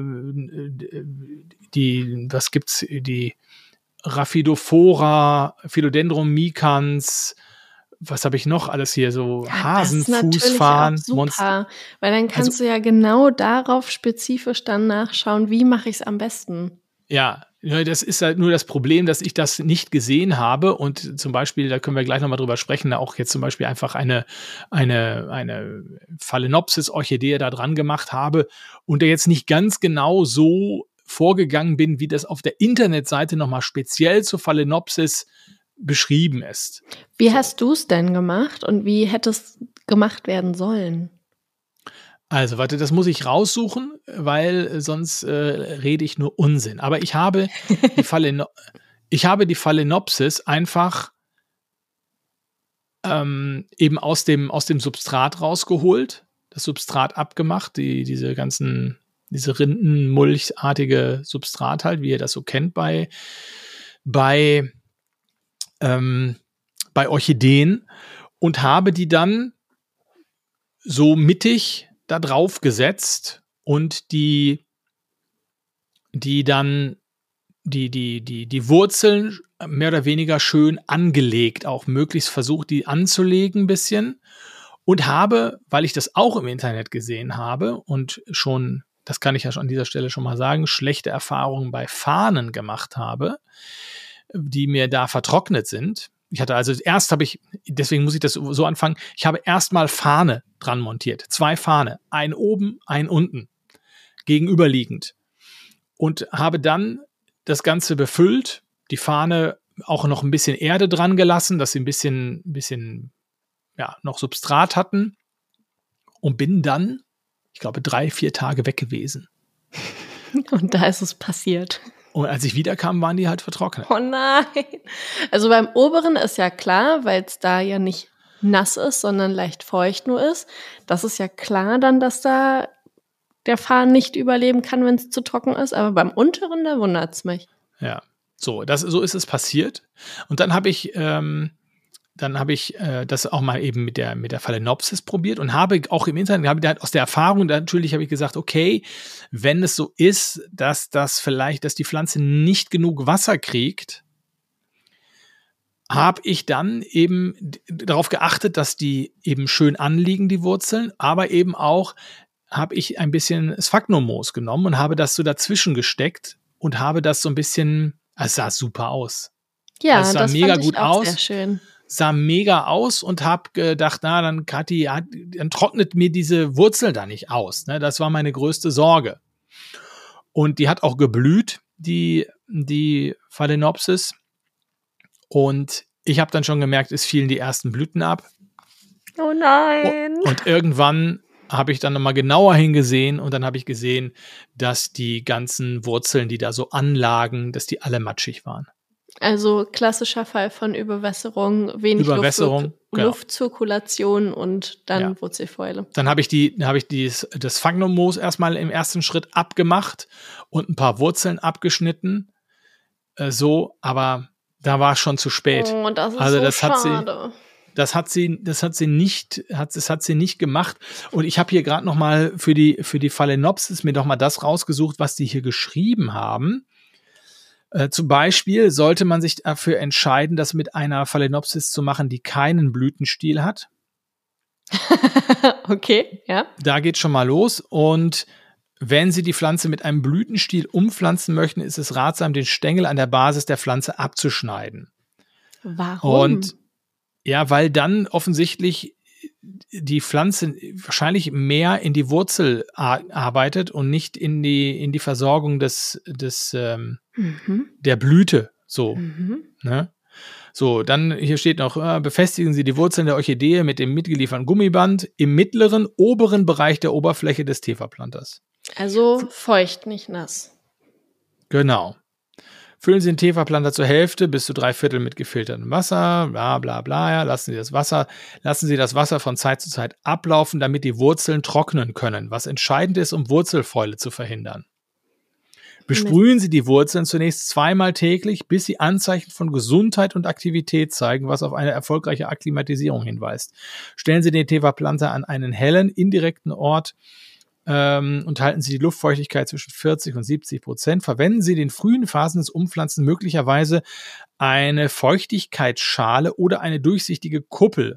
die, was gibt's, die Rhaphidophora, Philodendron micans, was habe ich noch alles hier, so ja, Hasenfußfarn. Das ist natürlich auch super, weil dann kannst also, du ja genau darauf spezifisch dann nachschauen, wie mache ich es am besten. Ja, das ist halt nur das Problem, dass ich das nicht gesehen habe und zum Beispiel, da können wir gleich nochmal drüber sprechen, auch jetzt zum Beispiel einfach eine, eine, eine Phalaenopsis-Orchidee da dran gemacht habe und der jetzt nicht ganz genau so vorgegangen bin, wie das auf der Internetseite nochmal speziell zur Phalaenopsis beschrieben ist. Wie hast du es denn gemacht und wie hätte es gemacht werden sollen? Also, warte, das muss ich raussuchen, weil sonst äh, rede ich nur Unsinn. Aber ich habe die Phalaeno- ich habe die Phalaenopsis einfach ähm, eben aus dem, aus dem Substrat rausgeholt, das Substrat abgemacht, die, diese ganzen diese rindenmulchartige Substrat halt, wie ihr das so kennt bei, bei, ähm, bei Orchideen und habe die dann so mittig da drauf gesetzt und die, die dann die, die, die, die Wurzeln mehr oder weniger schön angelegt, auch möglichst versucht, die anzulegen ein bisschen und habe, weil ich das auch im Internet gesehen habe und schon das kann ich ja schon an dieser Stelle schon mal sagen, schlechte Erfahrungen bei Fahnen gemacht habe, die mir da vertrocknet sind. Ich hatte also erst habe ich, deswegen muss ich das so anfangen, ich habe erstmal Fahne dran montiert. Zwei Fahne, ein oben, ein unten. gegenüberliegend. Und habe dann das Ganze befüllt, die Fahne auch noch ein bisschen Erde dran gelassen, dass sie ein bisschen, ein bisschen ja, noch Substrat hatten und bin dann, ich glaube, drei, vier Tage weg gewesen. Und da ist es passiert. Und als ich wiederkam, waren die halt vertrocknet. Oh nein. Also beim oberen ist ja klar, weil es da ja nicht nass ist, sondern leicht feucht nur ist. Das ist ja klar dann, dass da der Farn nicht überleben kann, wenn es zu trocken ist. Aber beim unteren, da wundert es mich. Ja, so, das, so ist es passiert. Und dann habe ich, ähm, dann habe ich äh, das auch mal eben mit der, mit der Phalaenopsis probiert und habe auch im Internet, habe halt aus der Erfahrung, natürlich habe ich gesagt, okay, wenn es so ist, dass das vielleicht, dass die Pflanze nicht genug Wasser kriegt, habe ich dann eben d- darauf geachtet, dass die eben schön anliegen, die Wurzeln, aber eben auch habe ich ein bisschen Sphagnummoos genommen und habe das so dazwischen gesteckt und habe das so ein bisschen, es sah super aus. Ja, Es sah das mega fand ich gut auch aus. sehr schön. Sah mega aus und habe gedacht, na, dann Kathi, ja, dann trocknet mir diese Wurzel da nicht aus. Ne? Das war meine größte Sorge. Und die hat auch geblüht, die, die Phalaenopsis. Und ich habe dann schon gemerkt, es fielen die ersten Blüten ab. Oh nein. Und irgendwann habe ich dann nochmal genauer hingesehen und dann habe ich gesehen, dass die ganzen Wurzeln, die da so anlagen, dass die alle matschig waren. Also klassischer Fall von Überwässerung, wenig Überwässerung, Luft, genau. Luftzirkulation und dann Ja. Wurzelfäule. Dann habe ich die, habe ich dieses, das Sphagnummoos erstmal im ersten Schritt abgemacht und ein paar Wurzeln abgeschnitten. Äh, so, aber da war es schon zu spät. Oh, das ist Also so das hat sie, schade. das hat sie, das hat sie nicht, hat, das hat sie nicht gemacht. Und ich habe hier gerade noch mal für die, für die Phalaenopsis mir noch mal das rausgesucht, was die hier geschrieben haben. Äh, zum Beispiel sollte man sich dafür entscheiden, das mit einer Phalaenopsis zu machen, die keinen Blütenstiel hat. Okay, ja. Da geht schon mal los. Und wenn Sie die Pflanze mit einem Blütenstiel umpflanzen möchten, ist es ratsam, den Stängel an der Basis der Pflanze abzuschneiden. Warum? Und ja, weil dann offensichtlich die Pflanze wahrscheinlich mehr in die Wurzel ar- arbeitet und nicht in die, in die Versorgung des, des, ähm, mhm. der Blüte. So, Mhm. ne? So, dann hier steht noch, äh, befestigen Sie die Wurzeln der Orchidee mit dem mitgelieferten Gummiband im mittleren, oberen Bereich der Oberfläche des Tefa-Planters. Also feucht, nicht nass. Genau. Füllen Sie den Tefa-Planter zur Hälfte bis zu drei Viertel mit gefiltertem Wasser, bla bla bla. Ja. Lassen Sie das Wasser, lassen Sie das Wasser von Zeit zu Zeit ablaufen, damit die Wurzeln trocknen können, was entscheidend ist, um Wurzelfäule zu verhindern. Besprühen Sie die Wurzeln zunächst zweimal täglich, bis sie Anzeichen von Gesundheit und Aktivität zeigen, was auf eine erfolgreiche Akklimatisierung hinweist. Stellen Sie den Tefa-Planter an einen hellen, indirekten Ort ähm, und halten Sie die Luftfeuchtigkeit zwischen vierzig und siebzig Prozent. Verwenden Sie in den frühen Phasen des Umpflanzens möglicherweise eine Feuchtigkeitsschale oder eine durchsichtige Kuppel.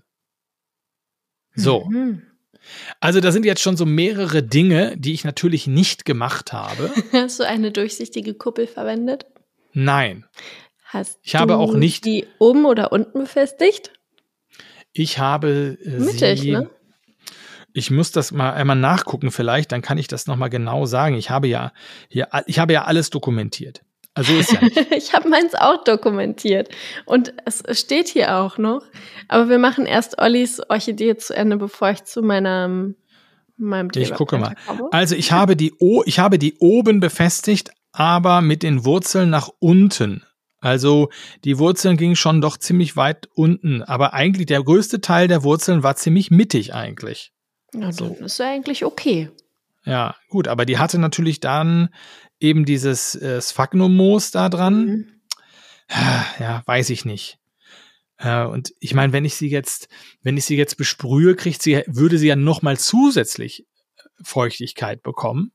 So. Mhm. Also da sind jetzt schon so mehrere Dinge, die ich natürlich nicht gemacht habe. Hast du eine durchsichtige Kuppel verwendet? Nein. Hast Ich habe du auch nicht- die oben oder unten befestigt? Ich habe äh, Mittig, sie, ne? Ich muss das mal einmal nachgucken vielleicht, dann kann ich das nochmal genau sagen. Ich habe ja hier, ich habe ja alles dokumentiert. Also ist ja nicht. Ich habe meins auch dokumentiert. Und es steht hier auch noch. Aber wir machen erst Ollis Orchidee zu Ende, bevor ich zu meiner, meinem Ich gucke mal. Tefa-Planter komme. Also ich habe die, o ich habe die oben befestigt, aber mit den Wurzeln nach unten. Also die Wurzeln gingen schon doch ziemlich weit unten. Aber eigentlich der größte Teil der Wurzeln war ziemlich mittig eigentlich. Ja, so. dann ist ja eigentlich okay. Ja, gut, aber die hatte natürlich dann eben dieses äh, Sphagnummoos da dran. Mhm. Ja, weiß ich nicht. Äh, und ich meine, wenn ich sie jetzt, wenn ich sie jetzt besprühe, kriegt sie, würde sie ja noch mal zusätzlich Feuchtigkeit bekommen.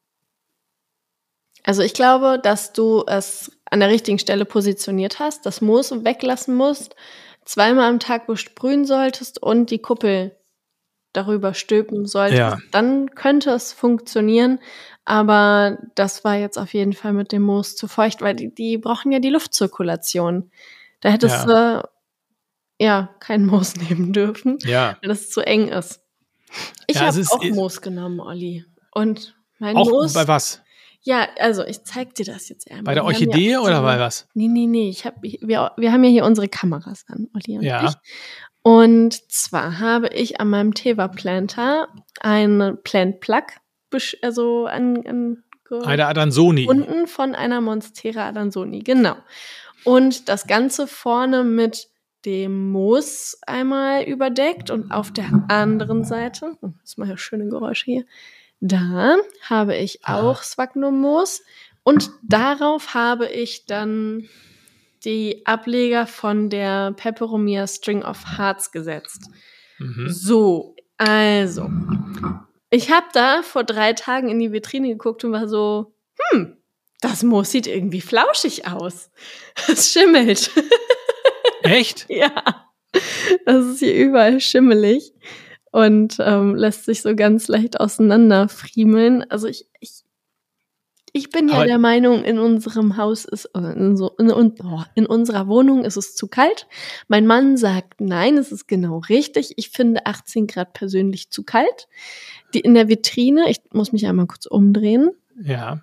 Also ich glaube, dass du es an der richtigen Stelle positioniert hast, das Moos weglassen musst, zweimal am Tag besprühen solltest und die Kuppel darüber stülpen solltest. Ja. Dann könnte es funktionieren, aber das war jetzt auf jeden Fall mit dem Moos zu feucht, weil die, die brauchen ja die Luftzirkulation. Da hättest du ja kein Moos nehmen dürfen, Ja. weil das zu eng ist. Ich Ja, es habe ist- auch Moos genommen, Olli. Und mein Auch Moos bei was? Ja, also ich zeig dir das jetzt einmal. Bei der Wir haben Orchidee ja oder so- bei was? Nee, nee, nee. Ich hab, wir, wir haben ja hier unsere Kameras an, Olli und Ja. ich. Und zwar habe ich an meinem Teva-Planter einen Plant-Plug, besch- also an, an Eine Adansoni. gebunden von einer Monstera Adansoni, genau. Und das Ganze vorne mit dem Moos einmal überdeckt und auf der anderen Seite, oh, das machen ja schöne Geräusche hier, da habe ich auch Sphagnum-Moos und darauf habe ich dann die Ableger von der Peperomia String of Hearts gesetzt. Mhm. So, also, ich habe da vor drei Tagen in die Vitrine geguckt und war so, hm, das Moos sieht irgendwie flauschig aus. Es schimmelt. Echt? Ja, das ist hier überall schimmelig und ähm, lässt sich so ganz leicht auseinanderfriemeln. Also ich, ich, ich bin ja Aber- der Meinung, in unserem Haus ist, äh, in, so, in, oh, in unserer Wohnung ist es zu kalt. Mein Mann sagt, nein, es ist genau richtig. Ich finde achtzehn Grad persönlich zu kalt. Die in der Vitrine, ich muss mich einmal kurz umdrehen, Ja.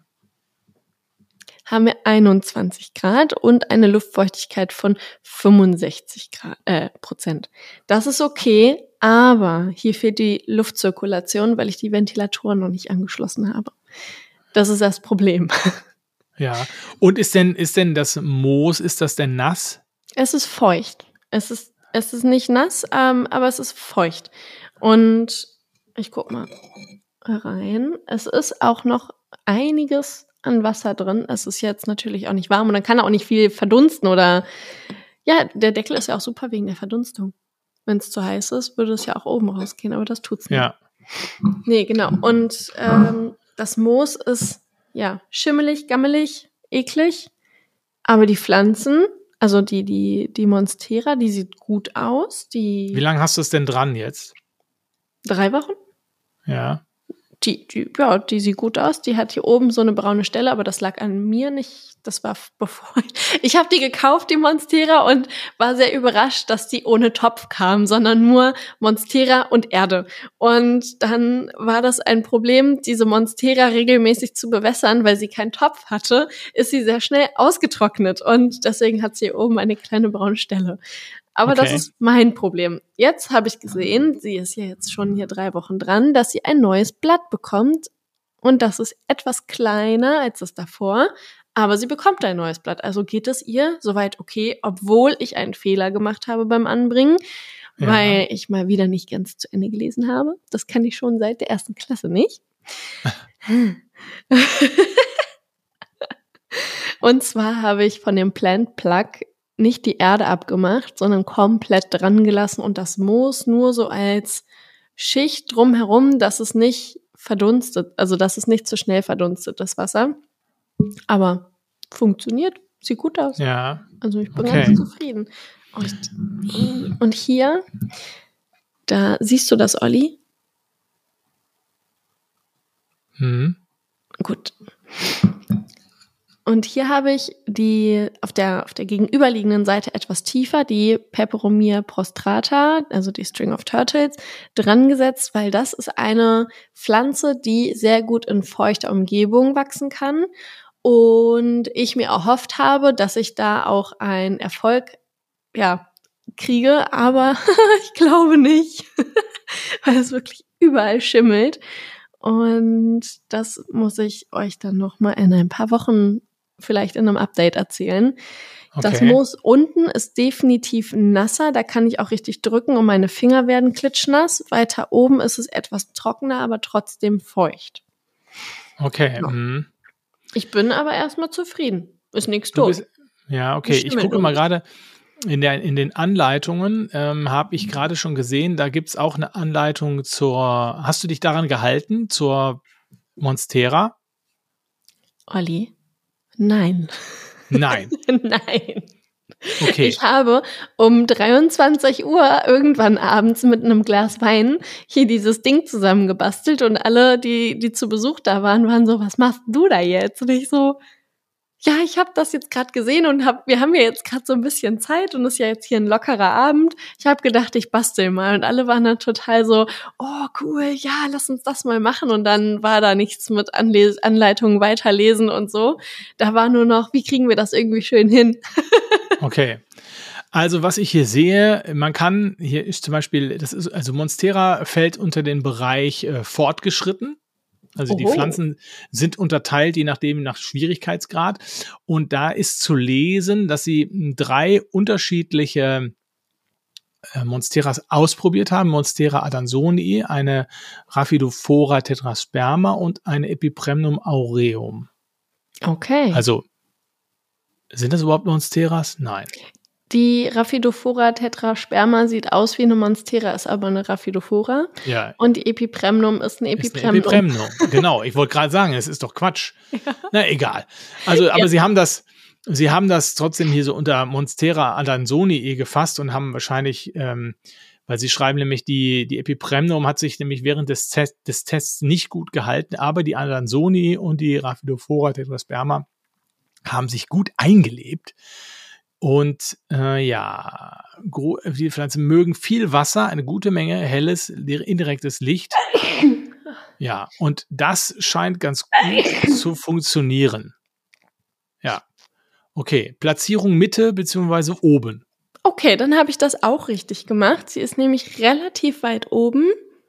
haben wir einundzwanzig Grad und eine Luftfeuchtigkeit von fünfundsechzig Grad, äh, Prozent. Das ist okay, aber hier fehlt die Luftzirkulation, weil ich die Ventilatoren noch nicht angeschlossen habe. Das ist das Problem. Ja. Und ist denn, ist denn das Moos, ist das denn nass? Es ist feucht. Es ist, es ist nicht nass, ähm, aber es ist feucht. Und ich guck mal rein. Es ist auch noch einiges an Wasser drin. Es ist jetzt natürlich auch nicht warm und dann kann auch nicht viel verdunsten oder ja, der Deckel ist ja auch super wegen der Verdunstung. Wenn es zu heiß ist, würde es ja auch oben rausgehen, aber das tut's nicht. Ja. Nee, genau. Und ähm, das Moos ist ja schimmelig, gammelig, eklig, aber die Pflanzen, also die die die Monstera, die sieht gut aus. Die Wie lange hast du es denn dran jetzt? drei Wochen. Ja. Die, die, ja, die sieht gut aus. Die hat hier oben so eine braune Stelle, aber das lag an mir nicht. Das war bevor ich. Ich habe die gekauft, die Monstera, und war sehr überrascht, dass die ohne Topf kam, sondern nur Monstera und Erde. Und dann war das ein Problem, diese Monstera regelmäßig zu bewässern, weil sie keinen Topf hatte, ist sie sehr schnell ausgetrocknet. Und deswegen hat sie hier oben eine kleine braune Stelle. Aber Okay. das ist mein Problem. Jetzt habe ich gesehen, sie ist ja jetzt schon hier drei Wochen dran, dass sie ein neues Blatt bekommt. Und das ist etwas kleiner als das davor. Aber sie bekommt ein neues Blatt. Also geht es ihr soweit okay, obwohl ich einen Fehler gemacht habe beim Anbringen, Ja. weil ich mal wieder nicht ganz zu Ende gelesen habe. Das kann ich schon seit der ersten Klasse nicht. Und zwar habe ich von dem Plant Plug nicht die Erde abgemacht, sondern komplett dran gelassen und das Moos nur so als Schicht drumherum, dass es nicht verdunstet, also dass es nicht zu schnell verdunstet, das Wasser. Aber funktioniert, sieht gut aus. Ja. Also ich bin Okay. ganz zufrieden. Und, und hier, da siehst du das, Olli? Hm. Gut. Und hier habe ich die auf der auf der gegenüberliegenden Seite etwas tiefer die Peperomia prostrata, also die String of Turtles, dran gesetzt, weil das ist eine Pflanze, die sehr gut in feuchter Umgebung wachsen kann. Und ich mir erhofft habe, dass ich da auch einen Erfolg ja, kriege, aber ich glaube nicht, weil es wirklich überall schimmelt. Und das muss ich euch dann noch mal in ein paar Wochen vielleicht in einem Update erzählen. Das Okay. Moos unten ist definitiv nasser, da kann ich auch richtig drücken und meine Finger werden klitschnass. Weiter oben ist es etwas trockener, aber trotzdem feucht. Okay. Ja. Hm. Ich bin aber erstmal zufrieden. Ist nichts Du tot. bist, ja, okay. Die Ich schimmelt gucke nur mal nicht. gerade in, der, in den Anleitungen, ähm, habe ich gerade schon gesehen, da gibt es auch eine Anleitung zur, hast du dich daran gehalten, zur Monstera? Olli? Nein. Nein. Nein. Okay. Ich habe um dreiundzwanzig Uhr irgendwann abends mit einem Glas Wein hier dieses Ding zusammengebastelt und alle, die, die zu Besuch da waren, waren so, was machst du da jetzt? Und ich so, ja, ich habe das jetzt gerade gesehen und hab, wir haben ja jetzt gerade so ein bisschen Zeit und es ist ja jetzt hier ein lockerer Abend. Ich habe gedacht, ich bastel mal und alle waren dann total so, oh cool, ja, lass uns das mal machen und dann war da nichts mit Anles- Anleitungen weiterlesen und so. Da war nur noch, wie kriegen wir das irgendwie schön hin? Okay. Also was ich hier sehe, man kann, hier ist zum Beispiel, das ist, also Monstera fällt unter den Bereich äh, fortgeschritten. Also Oho. Die Pflanzen sind unterteilt, je nachdem, nach Schwierigkeitsgrad. Und da ist zu lesen, dass sie drei unterschiedliche äh, Monsteras ausprobiert haben. Monstera adansonii, eine Rhaphidophora tetrasperma und eine Epipremnum aureum. Okay. Also, sind das überhaupt Monsteras? Nein. Die Rhaphidophora tetrasperma sieht aus wie eine Monstera, ist aber eine Rhaphidophora. Ja. Und die Epipremnum ist ein Epipremnum. Ist ein Epipremnum, genau. Ich wollte gerade sagen, es ist doch Quatsch. Ja. Na, egal. Also, aber ja. sie haben das, sie haben das trotzdem hier so unter Monstera adansonii gefasst und haben wahrscheinlich, ähm, weil sie schreiben nämlich, die, die Epipremnum hat sich nämlich während des, Test, des Tests nicht gut gehalten, aber die Adansonii und die Rhaphidophora tetrasperma haben sich gut eingelebt. Und äh, ja, gro- die Pflanzen mögen viel Wasser, eine gute Menge helles, indirektes Licht. Ja, und das scheint ganz gut zu funktionieren. Ja, okay. Platzierung Mitte beziehungsweise oben. Okay, dann habe ich das auch richtig gemacht. Sie ist nämlich relativ weit oben.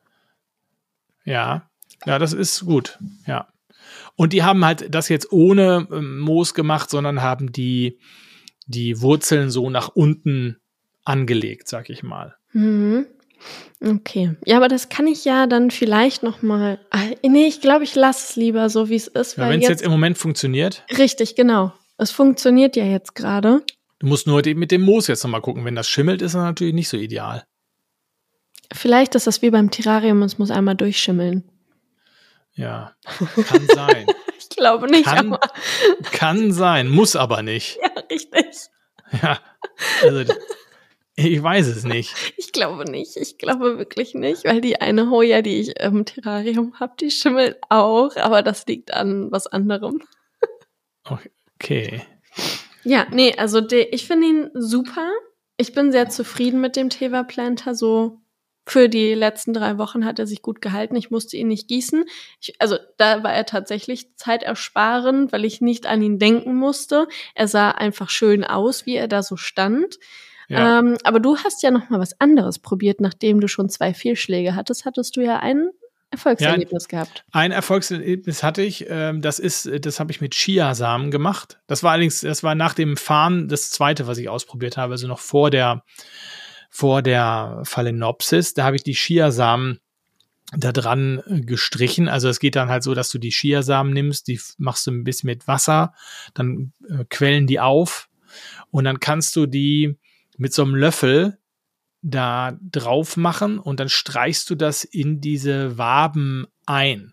Ja, ja, das ist gut. Ja. Und die haben halt das jetzt ohne ähm, Moos gemacht, sondern haben die die Wurzeln so nach unten angelegt, sag ich mal. Mhm. Okay. Ja, aber das kann ich ja dann vielleicht noch mal. Nee, ich glaube, ich lasse es lieber so, wie es ist. Ja, wenn es jetzt, jetzt im Moment funktioniert. Richtig, genau. Es funktioniert ja jetzt gerade. Du musst nur mit dem Moos jetzt noch mal gucken. Wenn das schimmelt, ist das natürlich nicht so ideal. Vielleicht ist das wie beim Terrarium, es muss einmal durchschimmeln. Ja, kann sein. Ich glaube nicht. Kann, aber kann sein, muss aber nicht. Ja, richtig. Ja, also ich weiß es nicht. Ich glaube nicht. Ich glaube wirklich nicht, weil die eine Hoya, die ich im Terrarium habe, die schimmelt auch, aber das liegt an was anderem. Okay. Ja, nee, also de, ich finde ihn super. Ich bin sehr zufrieden mit dem Teva Planter. So für die letzten drei Wochen hat er sich gut gehalten. Ich musste ihn nicht gießen. Ich, also da war er tatsächlich zeitersparend, weil ich nicht an ihn denken musste. Er sah einfach schön aus, wie er da so stand. Ja. Ähm, aber du hast ja noch mal was anderes probiert, nachdem du schon zwei Fehlschläge hattest. Hattest du ja ein Erfolgserlebnis ja, gehabt. Ein Erfolgserlebnis hatte ich. Ähm, das ist, das habe ich mit Chiasamen gemacht. Das war allerdings, das war nach dem Farn das zweite, was ich ausprobiert habe. Also noch vor der vor der Phalaenopsis. Da habe ich die Chiasamen da dran gestrichen. Also es geht dann halt so, dass du die Chiasamen nimmst, die machst du ein bisschen mit Wasser, dann äh, quellen die auf und dann kannst du die mit so einem Löffel da drauf machen und dann streichst du das in diese Waben ein.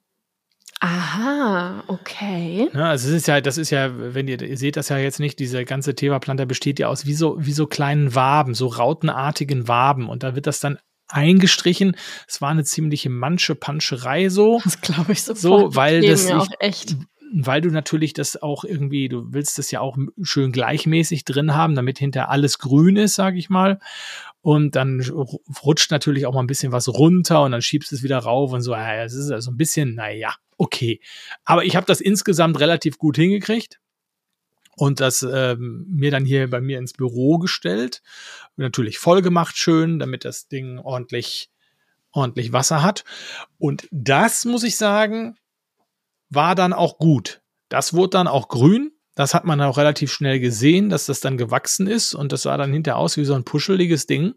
Aha, okay. Ja, also es ist ja, das ist ja, wenn ihr, ihr seht das ja jetzt nicht, dieser ganze Teva Planter besteht ja aus wie so, wie so kleinen Waben, so rautenartigen Waben und da wird das dann eingestrichen. Es war eine ziemliche Manche-Panscherei so. Das glaube ich sofort. So, weil das mir auch echt. Weil du natürlich das auch irgendwie, du willst das ja auch schön gleichmäßig drin haben, damit hinter alles grün ist, sag ich mal. Und dann rutscht natürlich auch mal ein bisschen was runter und dann schiebst du es wieder rauf und so. Es ist also ein bisschen, naja, okay. Aber ich habe das insgesamt relativ gut hingekriegt und das ähm, mir dann hier bei mir ins Büro gestellt. Natürlich voll gemacht schön, damit das Ding ordentlich, ordentlich Wasser hat. Und das, muss ich sagen, war dann auch gut. Das wurde dann auch grün. Das hat man auch relativ schnell gesehen, dass das dann gewachsen ist. Und das sah dann hinterher aus wie so ein puscheliges Ding.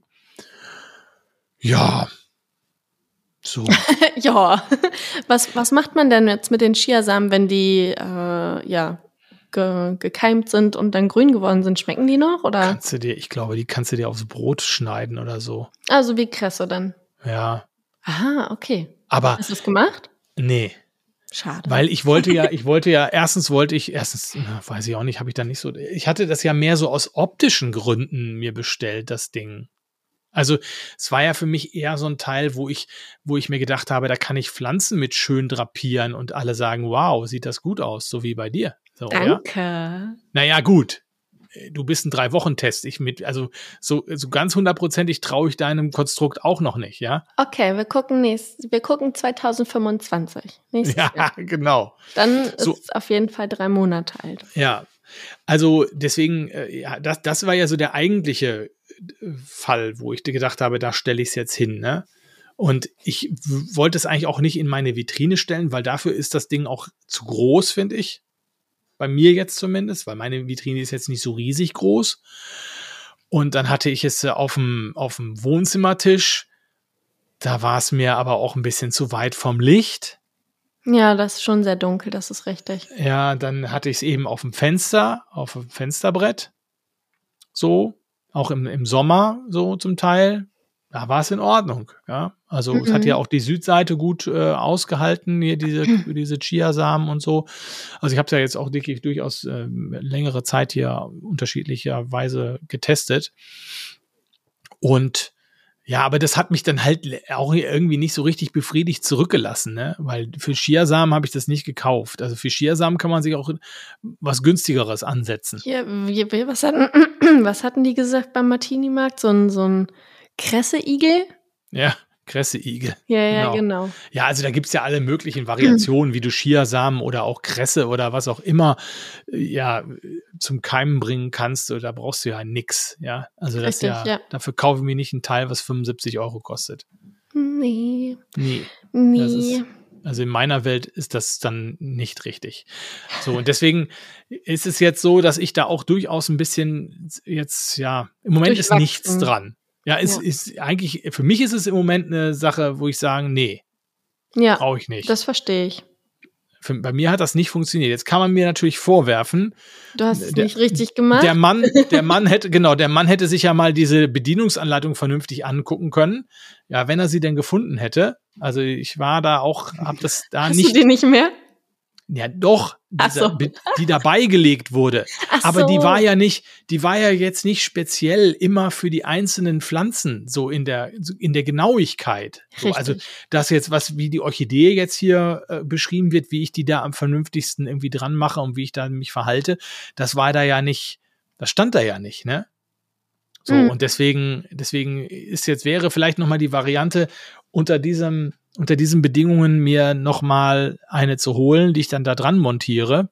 Ja. So. Ja. Was, was macht man denn jetzt mit den Chiasamen, wenn die äh, ja ge- gekeimt sind und dann grün geworden sind? Schmecken die noch? Oder? Kannst du dir, ich glaube, die kannst du dir aufs Brot schneiden oder so. Also wie Kresse dann? Ja. Aha, okay. Aber. Hast du es gemacht? Nee. Schade. Weil ich wollte ja, ich wollte ja, erstens wollte ich, erstens, na, weiß ich auch nicht, habe ich da nicht so, ich hatte das ja mehr so aus optischen Gründen mir bestellt, das Ding. Also es war ja für mich eher so ein Teil, wo ich, wo ich mir gedacht habe, da kann ich Pflanzen mit schön drapieren und alle sagen, wow, sieht das gut aus, so wie bei dir. So, Danke. Ja? Naja, gut. Du bist ein Drei-Wochen-Test. Ich mit, also so, so ganz hundertprozentig traue ich deinem Konstrukt auch noch nicht, ja? Okay, wir gucken nächst, wir gucken zwanzig fünfundzwanzig. Ja, Jahr. Genau. Dann ist so. es auf jeden Fall drei Monate alt. Ja, also deswegen, äh, ja, das, das war ja so der eigentliche Fall, wo ich gedacht habe, da stelle ich es jetzt hin, ne? Und ich w- wollte es eigentlich auch nicht in meine Vitrine stellen, weil dafür ist das Ding auch zu groß, finde ich. Bei mir jetzt zumindest, weil meine Vitrine ist jetzt nicht so riesig groß. Und dann hatte ich es auf dem, auf dem Wohnzimmertisch. Da war es mir aber auch ein bisschen zu weit vom Licht. Ja, das ist schon sehr dunkel, das ist richtig. Ja, dann hatte ich es eben auf dem Fenster, auf dem Fensterbrett. So, auch im, im Sommer so zum Teil. Da war es in Ordnung, ja. Also Mhm. es hat ja auch die Südseite gut äh, ausgehalten, hier diese, diese Chiasamen und so. Also ich habe es ja jetzt auch wirklich durchaus äh, längere Zeit hier unterschiedlicherweise getestet. Und ja, aber das hat mich dann halt auch irgendwie nicht so richtig befriedigt zurückgelassen, ne? Weil für Chiasamen habe ich das nicht gekauft. Also für Chiasamen kann man sich auch was günstigeres ansetzen. Hier, wie- wie- was hatten, was hatten die gesagt beim Martini-Markt? So ein, so ein Kresse-Igel? Ja, Kresse-Igel. Ja, ja, genau. Ja, also da gibt's ja alle möglichen Variationen, wie du Chiasamen oder auch Kresse oder was auch immer äh, ja zum Keimen bringen kannst. Da brauchst du ja nix. Ja, also das Richtig, ja, ja. dafür kaufen wir nicht ein Teil, was fünfundsiebzig Euro kostet. Nee, Nee. nee. Das ist, also in meiner Welt ist das dann nicht richtig. So, und deswegen ist es jetzt so, dass ich da auch durchaus ein bisschen jetzt, ja, im Moment ist Durchwachsen. nichts dran. Ja, es Ja. ist eigentlich, für mich ist es im Moment eine Sache, wo ich sage, nee, Ja, brauche ich nicht. das verstehe ich. Für, bei mir hat das nicht funktioniert. Jetzt kann man mir natürlich vorwerfen, Du hast es Der- nicht richtig gemacht. der Mann, der Mann hätte, genau, der Mann hätte sich ja mal diese Bedienungsanleitung vernünftig angucken können. Ja, wenn er sie denn gefunden hätte. Also ich war da auch, hab das da Hast nicht. du die nicht mehr? Ja, doch, Ach dieser, so. Be- die dabei gelegt wurde. Ach Aber die so. war ja nicht, die war ja jetzt nicht speziell immer für die einzelnen Pflanzen, so in der, in der Genauigkeit. So, also, Richtig. das jetzt, was, wie die Orchidee jetzt hier äh, beschrieben wird, wie ich die da am vernünftigsten irgendwie dran mache und wie ich da mich verhalte, das war da ja nicht, das stand da ja nicht, ne? So, Mhm. und deswegen, deswegen ist jetzt, wäre vielleicht nochmal die Variante, unter diesem, unter diesen Bedingungen mir nochmal eine zu holen, die ich dann da dran montiere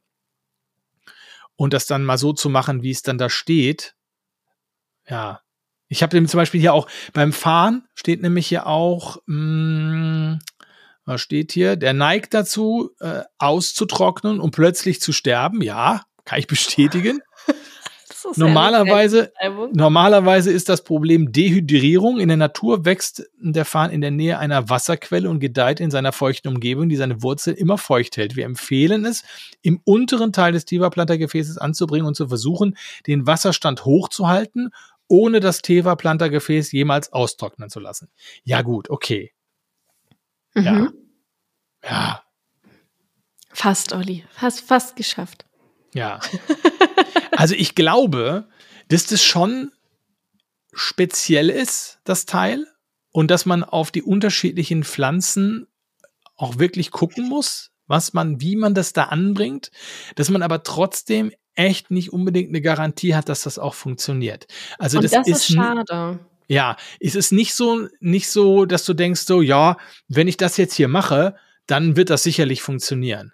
und das dann mal so zu machen, wie es dann da steht. Ja. Ich habe zum Beispiel hier auch beim Fahren steht nämlich hier auch, mh, was steht hier? Der neigt dazu, äh, auszutrocknen und plötzlich zu sterben. Ja, kann ich bestätigen. Das ist ja Normalerweise, eine Beschreibung. normalerweise ist das Problem Dehydrierung. In der Natur wächst der Farn in der Nähe einer Wasserquelle und gedeiht in seiner feuchten Umgebung, die seine Wurzeln immer feucht hält. Wir empfehlen es, im unteren Teil des Teva-Plantergefäßes anzubringen und zu versuchen, den Wasserstand hochzuhalten, ohne das Teva-Plantergefäß jemals austrocknen zu lassen. Ja gut, okay. Ja. Mhm. Ja, Fast, Olli. Fast, fast geschafft. ja. Also ich glaube, dass das schon speziell ist, das Teil, und dass man auf die unterschiedlichen Pflanzen auch wirklich gucken muss, was man, wie man das da anbringt, dass man aber trotzdem echt nicht unbedingt eine Garantie hat, dass das auch funktioniert. Also Und das, das, ist, ist schade. ja, es ist nicht so, nicht so, dass du denkst so, ja, wenn ich das jetzt hier mache, dann wird das sicherlich funktionieren.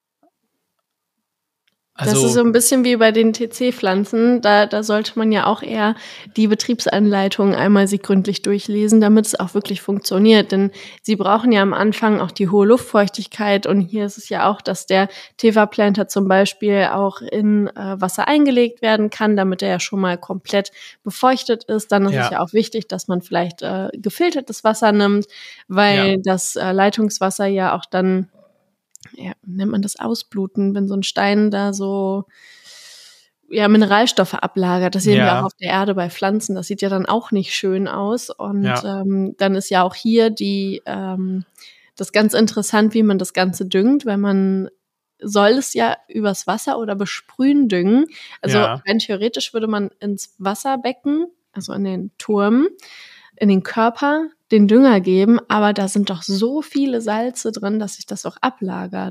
Das Also, ist so ein bisschen wie bei den T C-Pflanzen. Da, da sollte man ja auch eher die Betriebsanleitung einmal sich gründlich durchlesen, damit es auch wirklich funktioniert. Denn sie brauchen ja am Anfang auch die hohe Luftfeuchtigkeit. Und hier ist es ja auch, dass der Teva-Planter zum Beispiel auch in äh, Wasser eingelegt werden kann, damit er ja schon mal komplett befeuchtet ist. Dann ist Ja. es ja auch wichtig, dass man vielleicht äh, gefiltertes Wasser nimmt, weil Ja. das äh, Leitungswasser ja auch dann, ja, nennt man das Ausbluten, wenn so ein Stein da so ja Mineralstoffe ablagert. Das sehen Ja. wir auch auf der Erde bei Pflanzen. Das sieht ja dann auch nicht schön aus. Und Ja. ähm, dann ist ja auch hier die ähm, das ganz interessant, wie man das Ganze düngt, weil man soll es ja übers Wasser oder besprühen düngen. Also Ja. rein theoretisch würde man ins Wasserbecken, also in den Turm, in den Körper den Dünger geben, aber da sind doch so viele Salze drin, dass sich das auch ablagert.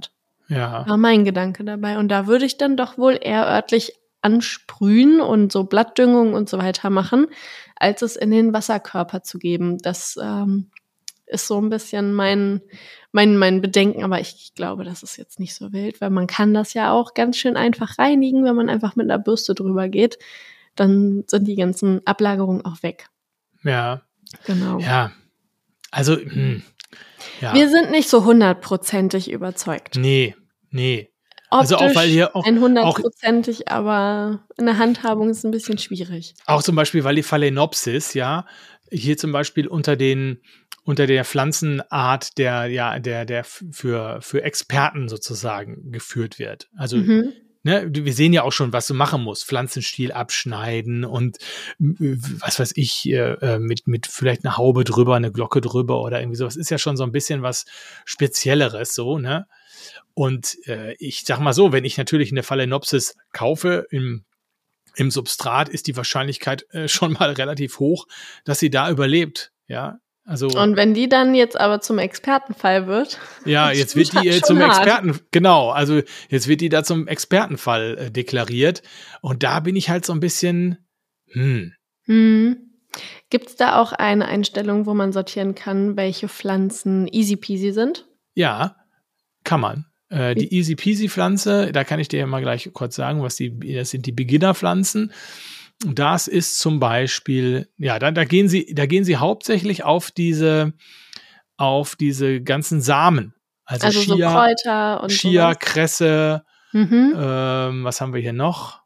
Ja. War mein Gedanke dabei. Und da würde ich dann doch wohl eher örtlich ansprühen und so Blattdüngung und so weiter machen, als es in den Wasserkörper zu geben. Das ähm, ist so ein bisschen mein, mein, mein Bedenken, aber ich, ich glaube, das ist jetzt nicht so wild, weil man kann das ja auch ganz schön einfach reinigen, wenn man einfach mit einer Bürste drüber geht. Dann sind die ganzen Ablagerungen auch weg. Ja. Genau. Ja. Also, hm. Ja. Wir sind nicht so hundertprozentig überzeugt. Nee, nee. Optisch also auch weil hier auch, hundertprozentig, aber in der Handhabung ist es ein bisschen schwierig. Auch zum Beispiel, weil die Phalaenopsis, ja, hier zum Beispiel unter den unter der Pflanzenart der ja der der für für Experten sozusagen geführt wird. Also Mhm. ne, wir sehen ja auch schon, was du machen musst. Pflanzenstiel abschneiden und was weiß ich, äh, mit, mit vielleicht eine Haube drüber, eine Glocke drüber oder irgendwie sowas. Ist ja schon so ein bisschen was Spezielleres so, ne? Und äh, ich sag mal so, wenn ich natürlich eine Phalaenopsis kaufe im, im Substrat, ist die Wahrscheinlichkeit äh, schon mal relativ hoch, dass sie da überlebt, ja. Also, und wenn die dann jetzt aber zum Expertenfall wird. Ja, jetzt wird die äh, zum hart. Experten, genau, also jetzt wird die da zum Expertenfall äh, deklariert. Und da bin ich halt so ein bisschen, hm. hm. Gibt es da auch eine Einstellung, wo man sortieren kann, welche Pflanzen easy peasy sind? Ja, kann man. Äh, die easy peasy Pflanze, da kann ich dir ja mal gleich kurz sagen, was die, das sind die Beginner-Pflanzen. Das ist zum Beispiel, ja, da, da gehen sie, da gehen sie hauptsächlich auf diese, auf diese ganzen Samen. Also, also Chia, so Kräuter und Chia, sowas. Kresse, mhm. ähm, was haben wir hier noch?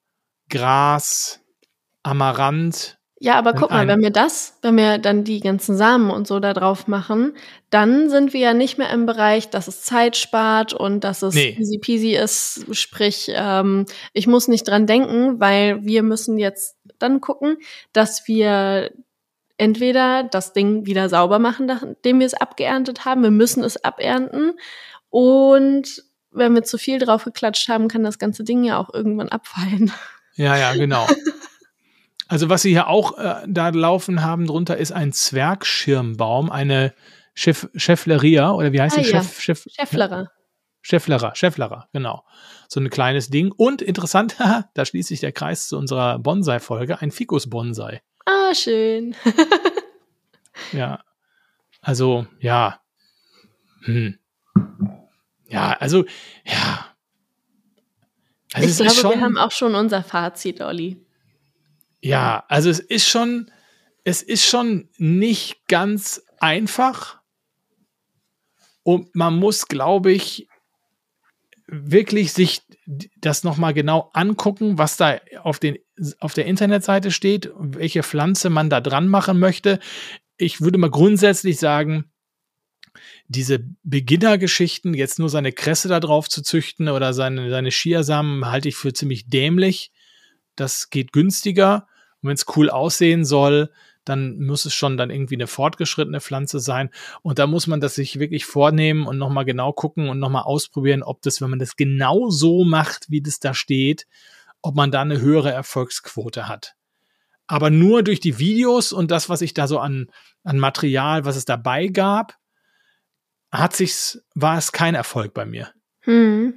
Gras, Amaranth. Ja, aber guck mal, wenn wir das, wenn wir dann die ganzen Samen und so da drauf machen, dann sind wir ja nicht mehr im Bereich, dass es Zeit spart und dass es Nee. easy peasy ist. Sprich, ähm, ich muss nicht dran denken, weil wir müssen jetzt dann gucken, dass wir entweder das Ding wieder sauber machen, nachdem wir es abgeerntet haben. Wir müssen es abernten. Und wenn wir zu viel drauf geklatscht haben, kann das ganze Ding ja auch irgendwann abfallen. Ja, ja, genau. Also was sie hier auch äh, da laufen haben drunter, ist ein Zwergschirmbaum, eine Schef Scheffleria, oder wie heißt ah, die? Ja. Chef, Chef, Schefflerer. Schefflerer, Schefflerer, genau. So ein kleines Ding. Und interessant, da schließt sich der Kreis zu unserer Bonsai-Folge, ein Ficus-Bonsai. Ah, schön. Ja, also, ja. Hm. Ja, also, ja. Also ich es glaube, ist schon, wir haben auch schon unser Fazit, Olli. Ja, also es ist schon, es ist schon nicht ganz einfach. Und man muss, glaube ich, wirklich sich das nochmal genau angucken, was da auf, den, auf der Internetseite steht, welche Pflanze man da dran machen möchte. Ich würde mal grundsätzlich sagen, diese Beginner-Geschichten, jetzt nur seine Kresse da drauf zu züchten oder seine, seine Chiasamen, halte ich für ziemlich dämlich. Das geht günstiger. Und wenn es cool aussehen soll, dann muss es schon dann irgendwie eine fortgeschrittene Pflanze sein. Und da muss man das sich wirklich vornehmen und nochmal genau gucken und nochmal ausprobieren, ob das, wenn man das genau so macht, wie das da steht, ob man da eine höhere Erfolgsquote hat. Aber nur durch die Videos und das, was ich da so an, an Material, was es dabei gab, hat sich's, war es kein Erfolg bei mir. Hm.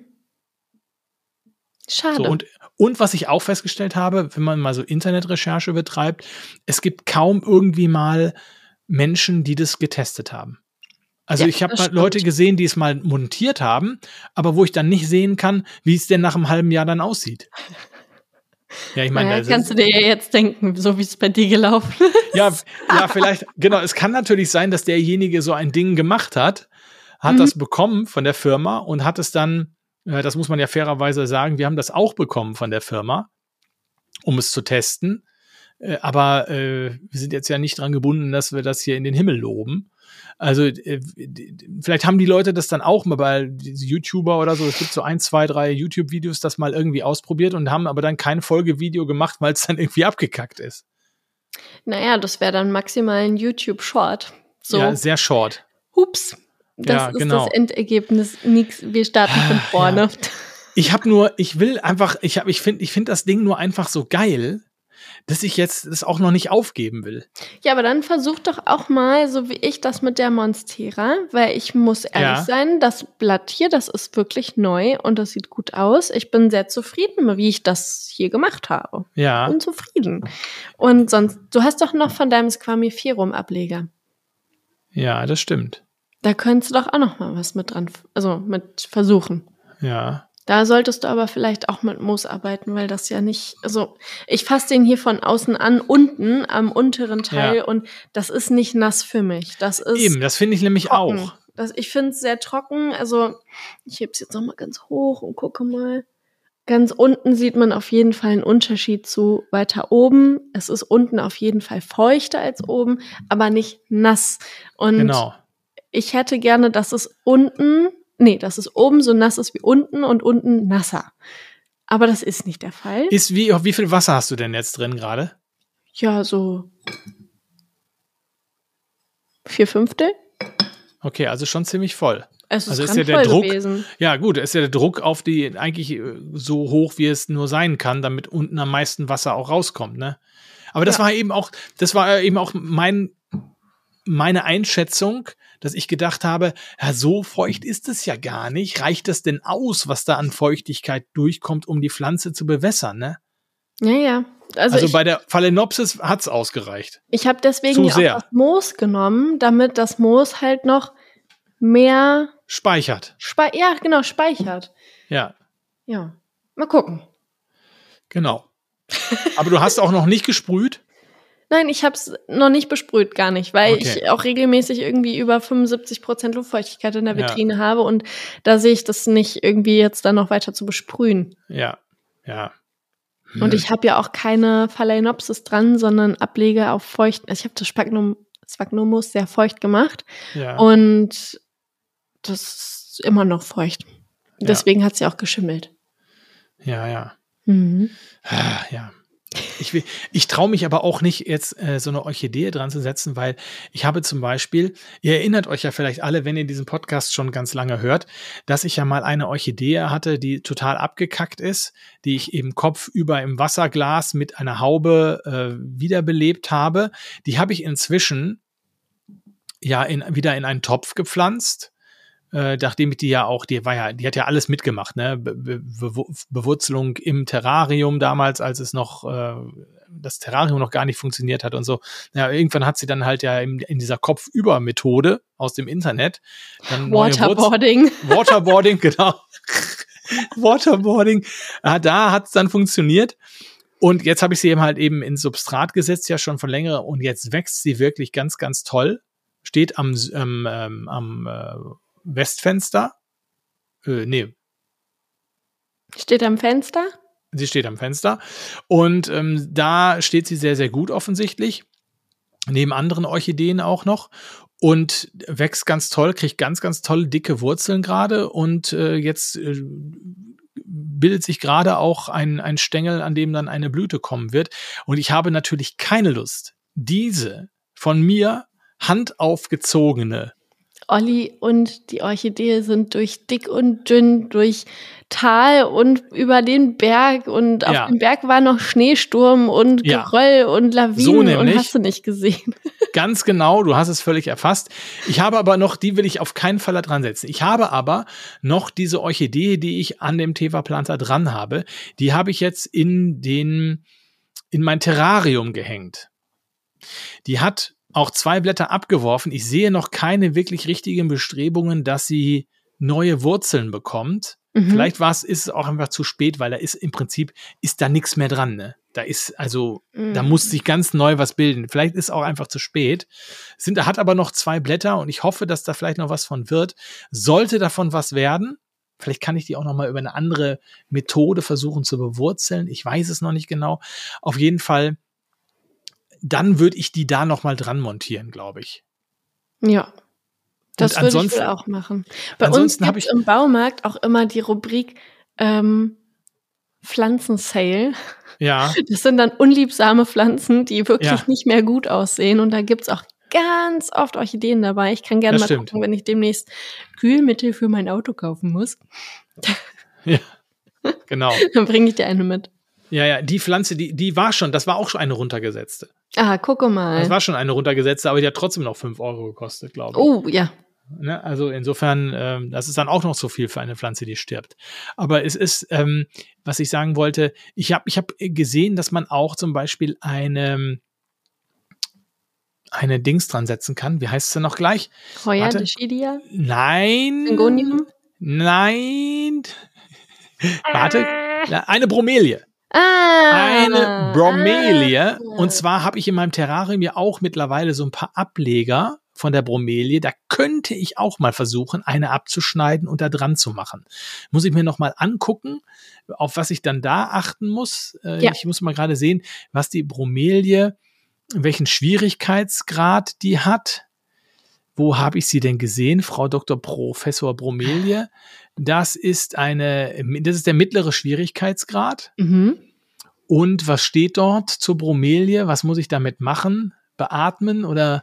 Schade. So, und, und was ich auch festgestellt habe, wenn man mal so Internetrecherche betreibt, es gibt kaum irgendwie mal Menschen, die das getestet haben. Also ja, ich habe mal Leute gesehen, die es mal montiert haben, aber wo ich dann nicht sehen kann, wie es denn nach einem halben Jahr dann aussieht. Ja, ich meine, naja, kannst du dir ja jetzt denken, so wie es bei dir gelaufen ist. Ja, ja, vielleicht, genau, es kann natürlich sein, dass derjenige so ein Ding gemacht hat, hat mhm. das bekommen von der Firma und hat es dann, das muss man ja fairerweise sagen, wir haben das auch bekommen von der Firma, um es zu testen. Aber äh, wir sind jetzt ja nicht dran gebunden, dass wir das hier in den Himmel loben. Also äh, vielleicht haben die Leute das dann auch mal bei YouTuber oder so, es gibt so ein, zwei, drei YouTube-Videos, das mal irgendwie ausprobiert und haben aber dann kein Folgevideo gemacht, weil es dann irgendwie abgekackt ist. Naja, das wäre dann maximal ein YouTube-Short. So. Ja, sehr short. Hups. Das ja, ist genau. das Endergebnis. Nix, wir starten von vorne. Ja. Ich habe nur, ich will einfach, ich habe, ich finde, ich finde das Ding nur einfach so geil, dass ich jetzt das auch noch nicht aufgeben will. Ja, aber dann versuch doch auch mal, so wie ich, das mit der Monstera, weil ich muss ehrlich Ja. sein, das Blatt hier, das ist wirklich neu und das sieht gut aus. Ich bin sehr zufrieden, wie ich das hier gemacht habe. Ja. Bin zufrieden. Und sonst, du hast doch noch von deinem Squamifirum-Ableger. Ja, das stimmt. Da könntest du doch auch noch mal was mit dran, also mit versuchen. Ja. Da solltest du aber vielleicht auch mit Moos arbeiten, weil das ja nicht, also ich fasse den hier von außen an, unten am unteren Teil Ja. und das ist nicht nass für mich. Das ist Eben, das finde ich nämlich trocken. auch. Das, ich finde es sehr trocken, also ich hebe es jetzt noch mal ganz hoch und gucke mal. Ganz unten sieht man auf jeden Fall einen Unterschied zu weiter oben. Es ist unten auf jeden Fall feuchter als oben, aber nicht nass. Und Genau. ich hätte gerne, dass es unten, nee, dass es oben so nass ist wie unten und unten nasser. Aber das ist nicht der Fall. Ist wie, wie viel Wasser hast du denn jetzt drin gerade? Ja, so vier Fünftel. Okay, also schon ziemlich voll. Es ist Also ist dran ja der voll Druck, gewesen. ja gut, ist ja der Druck auf die eigentlich äh, so hoch, wie es nur sein kann, damit unten am meisten Wasser auch rauskommt, ne? Aber das Ja. war eben auch, das war eben auch mein, meine Einschätzung, dass ich gedacht habe, ja, so feucht ist es ja gar nicht. Reicht das denn aus, was da an Feuchtigkeit durchkommt, um die Pflanze zu bewässern, ne? Ja, ja. Also, Also ich, bei der Phalaenopsis hat's ausgereicht. ich habe deswegen zu ja auch sehr. das Moos genommen, damit das Moos halt noch mehr Speichert. Spe ja, genau, speichert. Ja, Ja. Mal gucken. genau. Aber du hast auch noch nicht gesprüht? Nein, ich habe es noch nicht besprüht, gar nicht, weil Okay. ich auch regelmäßig irgendwie über fünfundsiebzig Prozent Luftfeuchtigkeit in der Ja. Vitrine habe und da sehe ich das nicht irgendwie jetzt dann noch weiter zu besprühen. Ja, ja. Und ich habe ja auch keine Phalaenopsis dran, sondern Ableger auf feucht. Also ich habe das Sphagnum, Sphagnum sehr feucht gemacht Ja. und das ist immer noch feucht. Deswegen hat sie auch geschimmelt. Ja, ja. Mhm. Ah, ja. Ich, will- ich traue mich aber auch nicht, jetzt äh, so eine Orchidee dran zu setzen, weil ich habe zum Beispiel, ihr erinnert euch ja vielleicht alle, wenn ihr diesen Podcast schon ganz lange hört, dass ich ja mal eine Orchidee hatte, die total abgekackt ist, die ich eben kopfüber im Wasserglas mit einer Haube äh, wiederbelebt habe. Die habe ich inzwischen ja in, wieder in einen Topf gepflanzt. Äh, nachdem ich die ja auch, die war ja, die hat ja alles mitgemacht, ne? Be Be Be Bewurzelung im Terrarium damals, als es noch äh, das Terrarium noch gar nicht funktioniert hat und so. Ja, irgendwann hat sie dann halt ja in, in dieser Kopfüber-Methode aus dem Internet dann neue Wurzel- Waterboarding. Waterboarding, genau. Waterboarding. Ah, da hat es dann funktioniert. Und jetzt habe ich sie eben halt eben ins Substrat gesetzt, ja schon von länger. Und jetzt wächst sie wirklich ganz, ganz toll. Steht am, ähm, ähm, am äh, Westfenster. Äh, nee, Steht am Fenster. sie steht am Fenster. Und ähm, da steht sie sehr, sehr gut offensichtlich. Neben anderen Orchideen auch noch. Und wächst ganz toll, kriegt ganz, ganz tolle, dicke Wurzeln gerade. Und äh, jetzt äh, bildet sich gerade auch ein, ein Stängel, an dem dann eine Blüte kommen wird. Und ich habe natürlich keine Lust, diese von mir handaufgezogene Olli und die Orchidee sind durch dick und dünn, durch Tal und über den Berg und auf Ja. dem Berg war noch Schneesturm und Ja. Geröll und Lawinen So und nämlich. hast du nicht gesehen. Ganz genau, du hast es völlig erfasst. Ich habe aber noch, die will ich auf keinen Fall da dran setzen. Ich habe aber noch diese Orchidee, die ich an dem Teva-Planter dran habe, die habe ich jetzt in den, in mein Terrarium gehängt. Die hat auch zwei Blätter abgeworfen. Ich sehe noch keine wirklich richtigen Bestrebungen, dass sie neue Wurzeln bekommt. Mhm. Vielleicht war es, ist es auch einfach zu spät, weil da ist im Prinzip, ist da nichts mehr dran, ne? Da ist, also, Mhm. da muss sich ganz neu was bilden. Vielleicht ist es auch einfach zu spät. Sind, hat aber noch zwei Blätter und ich hoffe, dass da vielleicht noch was von wird. Sollte davon was werden, vielleicht kann ich die auch noch mal über eine andere Methode versuchen zu bewurzeln. Ich weiß es noch nicht genau. Auf jeden Fall, dann würde ich die da noch mal dran montieren, glaube ich. Ja. Das Und würde ich ansonsten- wohl auch machen. Bei uns ansonsten hab gibt es ich- im Baumarkt auch immer die Rubrik ähm, Pflanzensale. Ja, Das sind dann unliebsame Pflanzen, die wirklich Ja. nicht mehr gut aussehen. Und da gibt's auch ganz oft Orchideen dabei. Ich kann gerne Das mal stimmt. gucken, wenn ich demnächst Kühlmittel für mein Auto kaufen muss. ja, genau. Dann bringe ich dir eine mit. Ja, ja, die Pflanze, die, die war schon, das war auch schon eine runtergesetzte. Ah, gucke mal. Das war schon eine runtergesetzte, aber die hat trotzdem noch fünf Euro gekostet, glaube ich. Oh, ja. Ne? Also insofern, ähm, das ist dann auch noch so viel für eine Pflanze, die stirbt. Aber es ist, ähm, was ich sagen wollte, ich habe ich hab gesehen, dass man auch zum Beispiel eine, eine Dings dran setzen kann. Wie heißt es denn noch gleich? Heuer, Dischidia? Nein. Syngonium? Nein. Warte. Eine Bromelie. Ah, Eine Bromelie. Ah. Und zwar habe ich in meinem Terrarium ja auch mittlerweile so ein paar Ableger von der Bromelie. Da könnte ich auch mal versuchen, eine abzuschneiden und da dran zu machen. Muss ich mir noch mal angucken, auf was ich dann da achten muss. Äh, Ja. Ich muss mal gerade sehen, was die Bromelie, welchen Schwierigkeitsgrad die hat. Wo habe ich sie denn gesehen? Frau Doktor Professor Bromelie. Das ist eine, das ist der mittlere Schwierigkeitsgrad. Mhm. Und was steht dort zur Bromelie? Was muss ich damit machen? Beatmen oder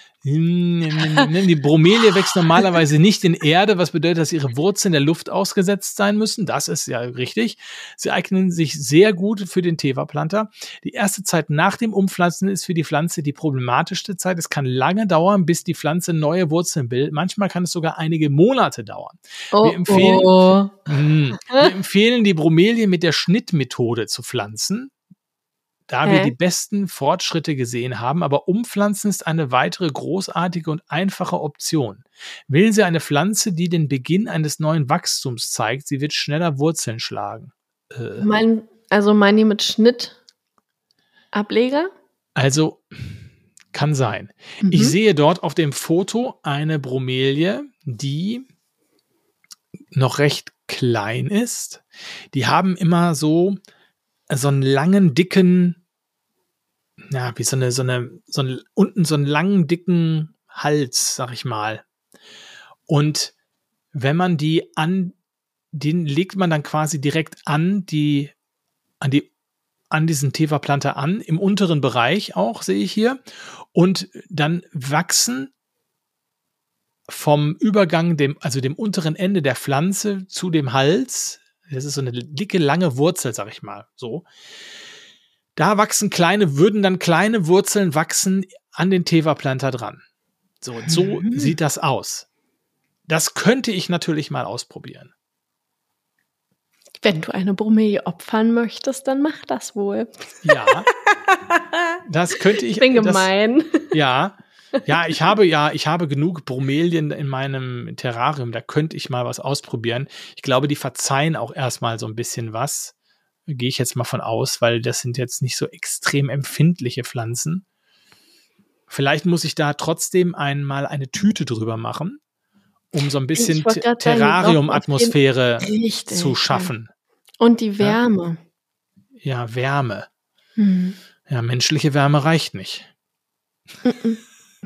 die Bromelie wächst normalerweise nicht in Erde, was bedeutet, dass ihre Wurzeln der Luft ausgesetzt sein müssen. Das ist ja richtig. Sie eignen sich sehr gut für den Teva-Planter. Die erste Zeit nach dem Umpflanzen ist für die Pflanze die problematischste Zeit. Es kann lange dauern, bis die Pflanze neue Wurzeln bildet. Manchmal kann es sogar einige Monate dauern. Oh, wir, empfehlen, oh. mh, wir empfehlen, die Bromelie mit der Schnittmethode zu pflanzen, da wir Hä? die besten Fortschritte gesehen haben, aber Umpflanzen ist eine weitere großartige und einfache Option. Wählen Sie eine Pflanze, die den Beginn eines neuen Wachstums zeigt, sie wird schneller Wurzeln schlagen. Äh, Mein, also meinen die mit Schnittableger? also, kann sein. Mhm. Ich sehe dort auf dem Foto eine Bromelie, die noch recht klein ist. Die haben immer so so einen langen, dicken, ja, wie so eine, so eine, so einen, unten so einen langen, dicken Hals, sag ich mal. Und wenn man die an, den legt man dann quasi direkt an die, an die, an diesen Teva-Planter an, im unteren Bereich auch, sehe ich hier. Und dann wachsen vom Übergang, dem, also dem unteren Ende der Pflanze zu dem Hals, das ist so eine dicke, lange Wurzel, sag ich mal, so. Da wachsen kleine, würden dann kleine Wurzeln wachsen an den Teva-Planter dran. So, so Mhm. sieht das aus. Das könnte ich natürlich mal ausprobieren. Wenn du eine Bromelie opfern möchtest, dann mach das wohl. Ja, das könnte ich. Ich bin das, gemein. Ja, ja, ich habe ja, ich habe genug Bromelien in meinem Terrarium, da könnte ich mal was ausprobieren. Ich glaube, die verzeihen auch erstmal so ein bisschen was. Gehe ich jetzt mal von aus, weil das sind jetzt nicht so extrem empfindliche Pflanzen. Vielleicht muss ich da trotzdem einmal eine Tüte drüber machen, um so ein bisschen Ich wollte grad sagen, Terrarium-Atmosphäre Richtig, zu schaffen. Und die Wärme. Ja, Wärme. Hm. Ja, menschliche Wärme reicht nicht. Mhm.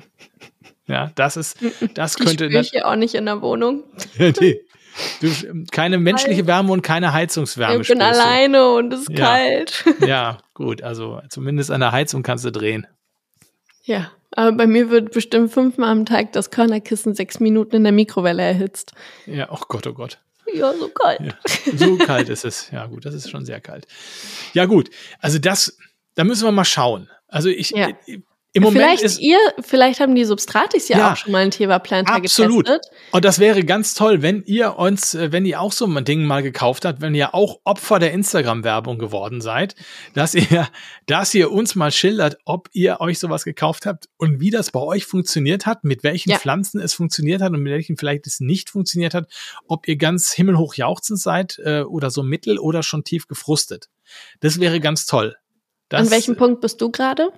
Ja, das ist, das Die könnte. spüre ich hier auch nicht in der Wohnung. Nee. Du, keine menschliche Wärme und keine Heizungswärme. Ich bin spürst du. alleine und es ist Ja. kalt. Ja, gut, also zumindest an der Heizung kannst du drehen. Ja, aber bei mir wird bestimmt fünfmal am Tag das Körnerkissen sechs Minuten in der Mikrowelle erhitzt. Ja, oh Gott, oh Gott. Ja, so kalt. Ja, so kalt ist es. Ja, gut, das ist schon sehr kalt. Ja, gut, also das, da müssen wir mal schauen. Also ich, Ja. im Moment vielleicht ist ihr, vielleicht haben die Substratis ja, Ja, auch schon mal einen Teva-Planter absolut. getestet. Und das wäre ganz toll, wenn ihr uns, äh, wenn ihr auch so ein Ding mal gekauft habt, wenn ihr auch Opfer der Instagram-Werbung geworden seid, dass ihr, dass ihr uns mal schildert, ob ihr euch sowas gekauft habt und wie das bei euch funktioniert hat, mit welchen Ja. Pflanzen es funktioniert hat und mit welchen vielleicht es nicht funktioniert hat, ob ihr ganz himmelhoch jauchzend seid äh, oder so mittel oder schon tief gefrustet. Das wäre ganz toll. Das, An welchem Punkt bist du gerade?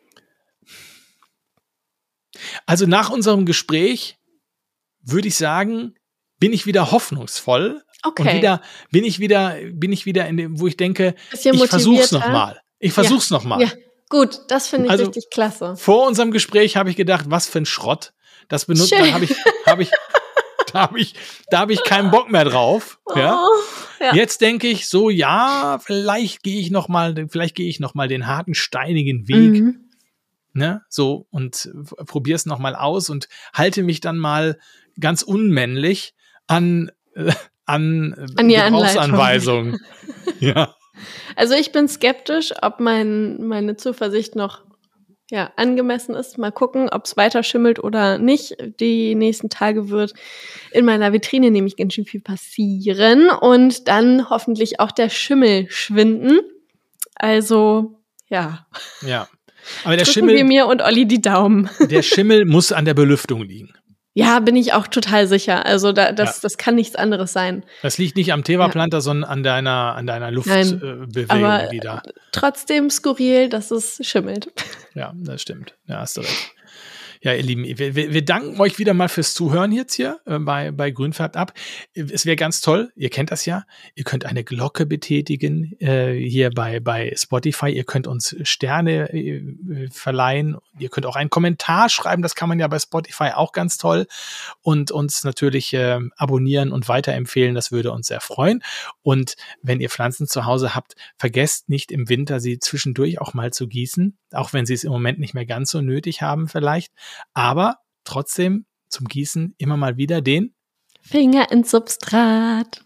Also nach unserem Gespräch würde ich sagen, bin ich wieder hoffnungsvoll. Okay. Und wieder bin ich wieder, bin ich wieder in dem, wo ich denke, Bisschen ich versuch's motivierter. nochmal. Ich versuch's noch mal. Ja, gut, das finde ich Also, richtig klasse. Vor unserem Gespräch habe ich gedacht, was für ein Schrott. Das benutzt, Schön. da habe ich, habe ich, da habe ich, da habe ich keinen Bock mehr drauf. Ja. Oh, ja. Jetzt denke ich so, ja, vielleicht gehe ich noch mal, vielleicht gehe ich noch mal den harten, steinigen Weg. Mhm. Ne, so, und probiere es nochmal aus und halte mich dann mal ganz unmännlich an, äh, an, äh, An die Gebrauchsanweisungen. Ja. Also ich bin skeptisch, ob mein, meine Zuversicht noch ja, angemessen ist. Mal gucken, ob es weiter schimmelt oder nicht. Die nächsten Tage wird in meiner Vitrine nämlich ganz schön viel passieren und dann hoffentlich auch der Schimmel schwinden. Also, ja. Ja. Aber der Drücken Schimmel, wir mir und Olli die Daumen. Der Schimmel muss an der Belüftung liegen. Ja, bin ich auch total sicher. Also da, das, Ja. das kann nichts anderes sein. Das liegt nicht am Tevaplanter, ja. sondern an deiner, an deiner Luftbewegung, äh, die da. Trotzdem skurril, dass es schimmelt. Ja, das stimmt. Ja, hast du recht. Ja, ihr Lieben, wir, wir, wir danken euch wieder mal fürs Zuhören jetzt hier äh, bei, bei Grünfärbt ab. Es wäre ganz toll, ihr kennt das ja, ihr könnt eine Glocke betätigen äh, hier bei, bei Spotify, ihr könnt uns Sterne äh, verleihen, ihr könnt auch einen Kommentar schreiben, das kann man ja bei Spotify auch ganz toll und uns natürlich äh, abonnieren und weiterempfehlen, das würde uns sehr freuen. Und wenn ihr Pflanzen zu Hause habt, vergesst nicht im Winter sie zwischendurch auch mal zu gießen, auch wenn sie es im Moment nicht mehr ganz so nötig haben vielleicht. Aber trotzdem zum Gießen immer mal wieder den Finger ins Substrat.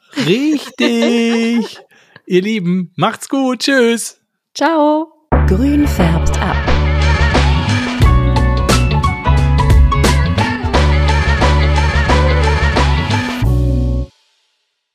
Richtig. Ihr Lieben, macht's gut. Tschüss. Ciao. Grün färbt ab.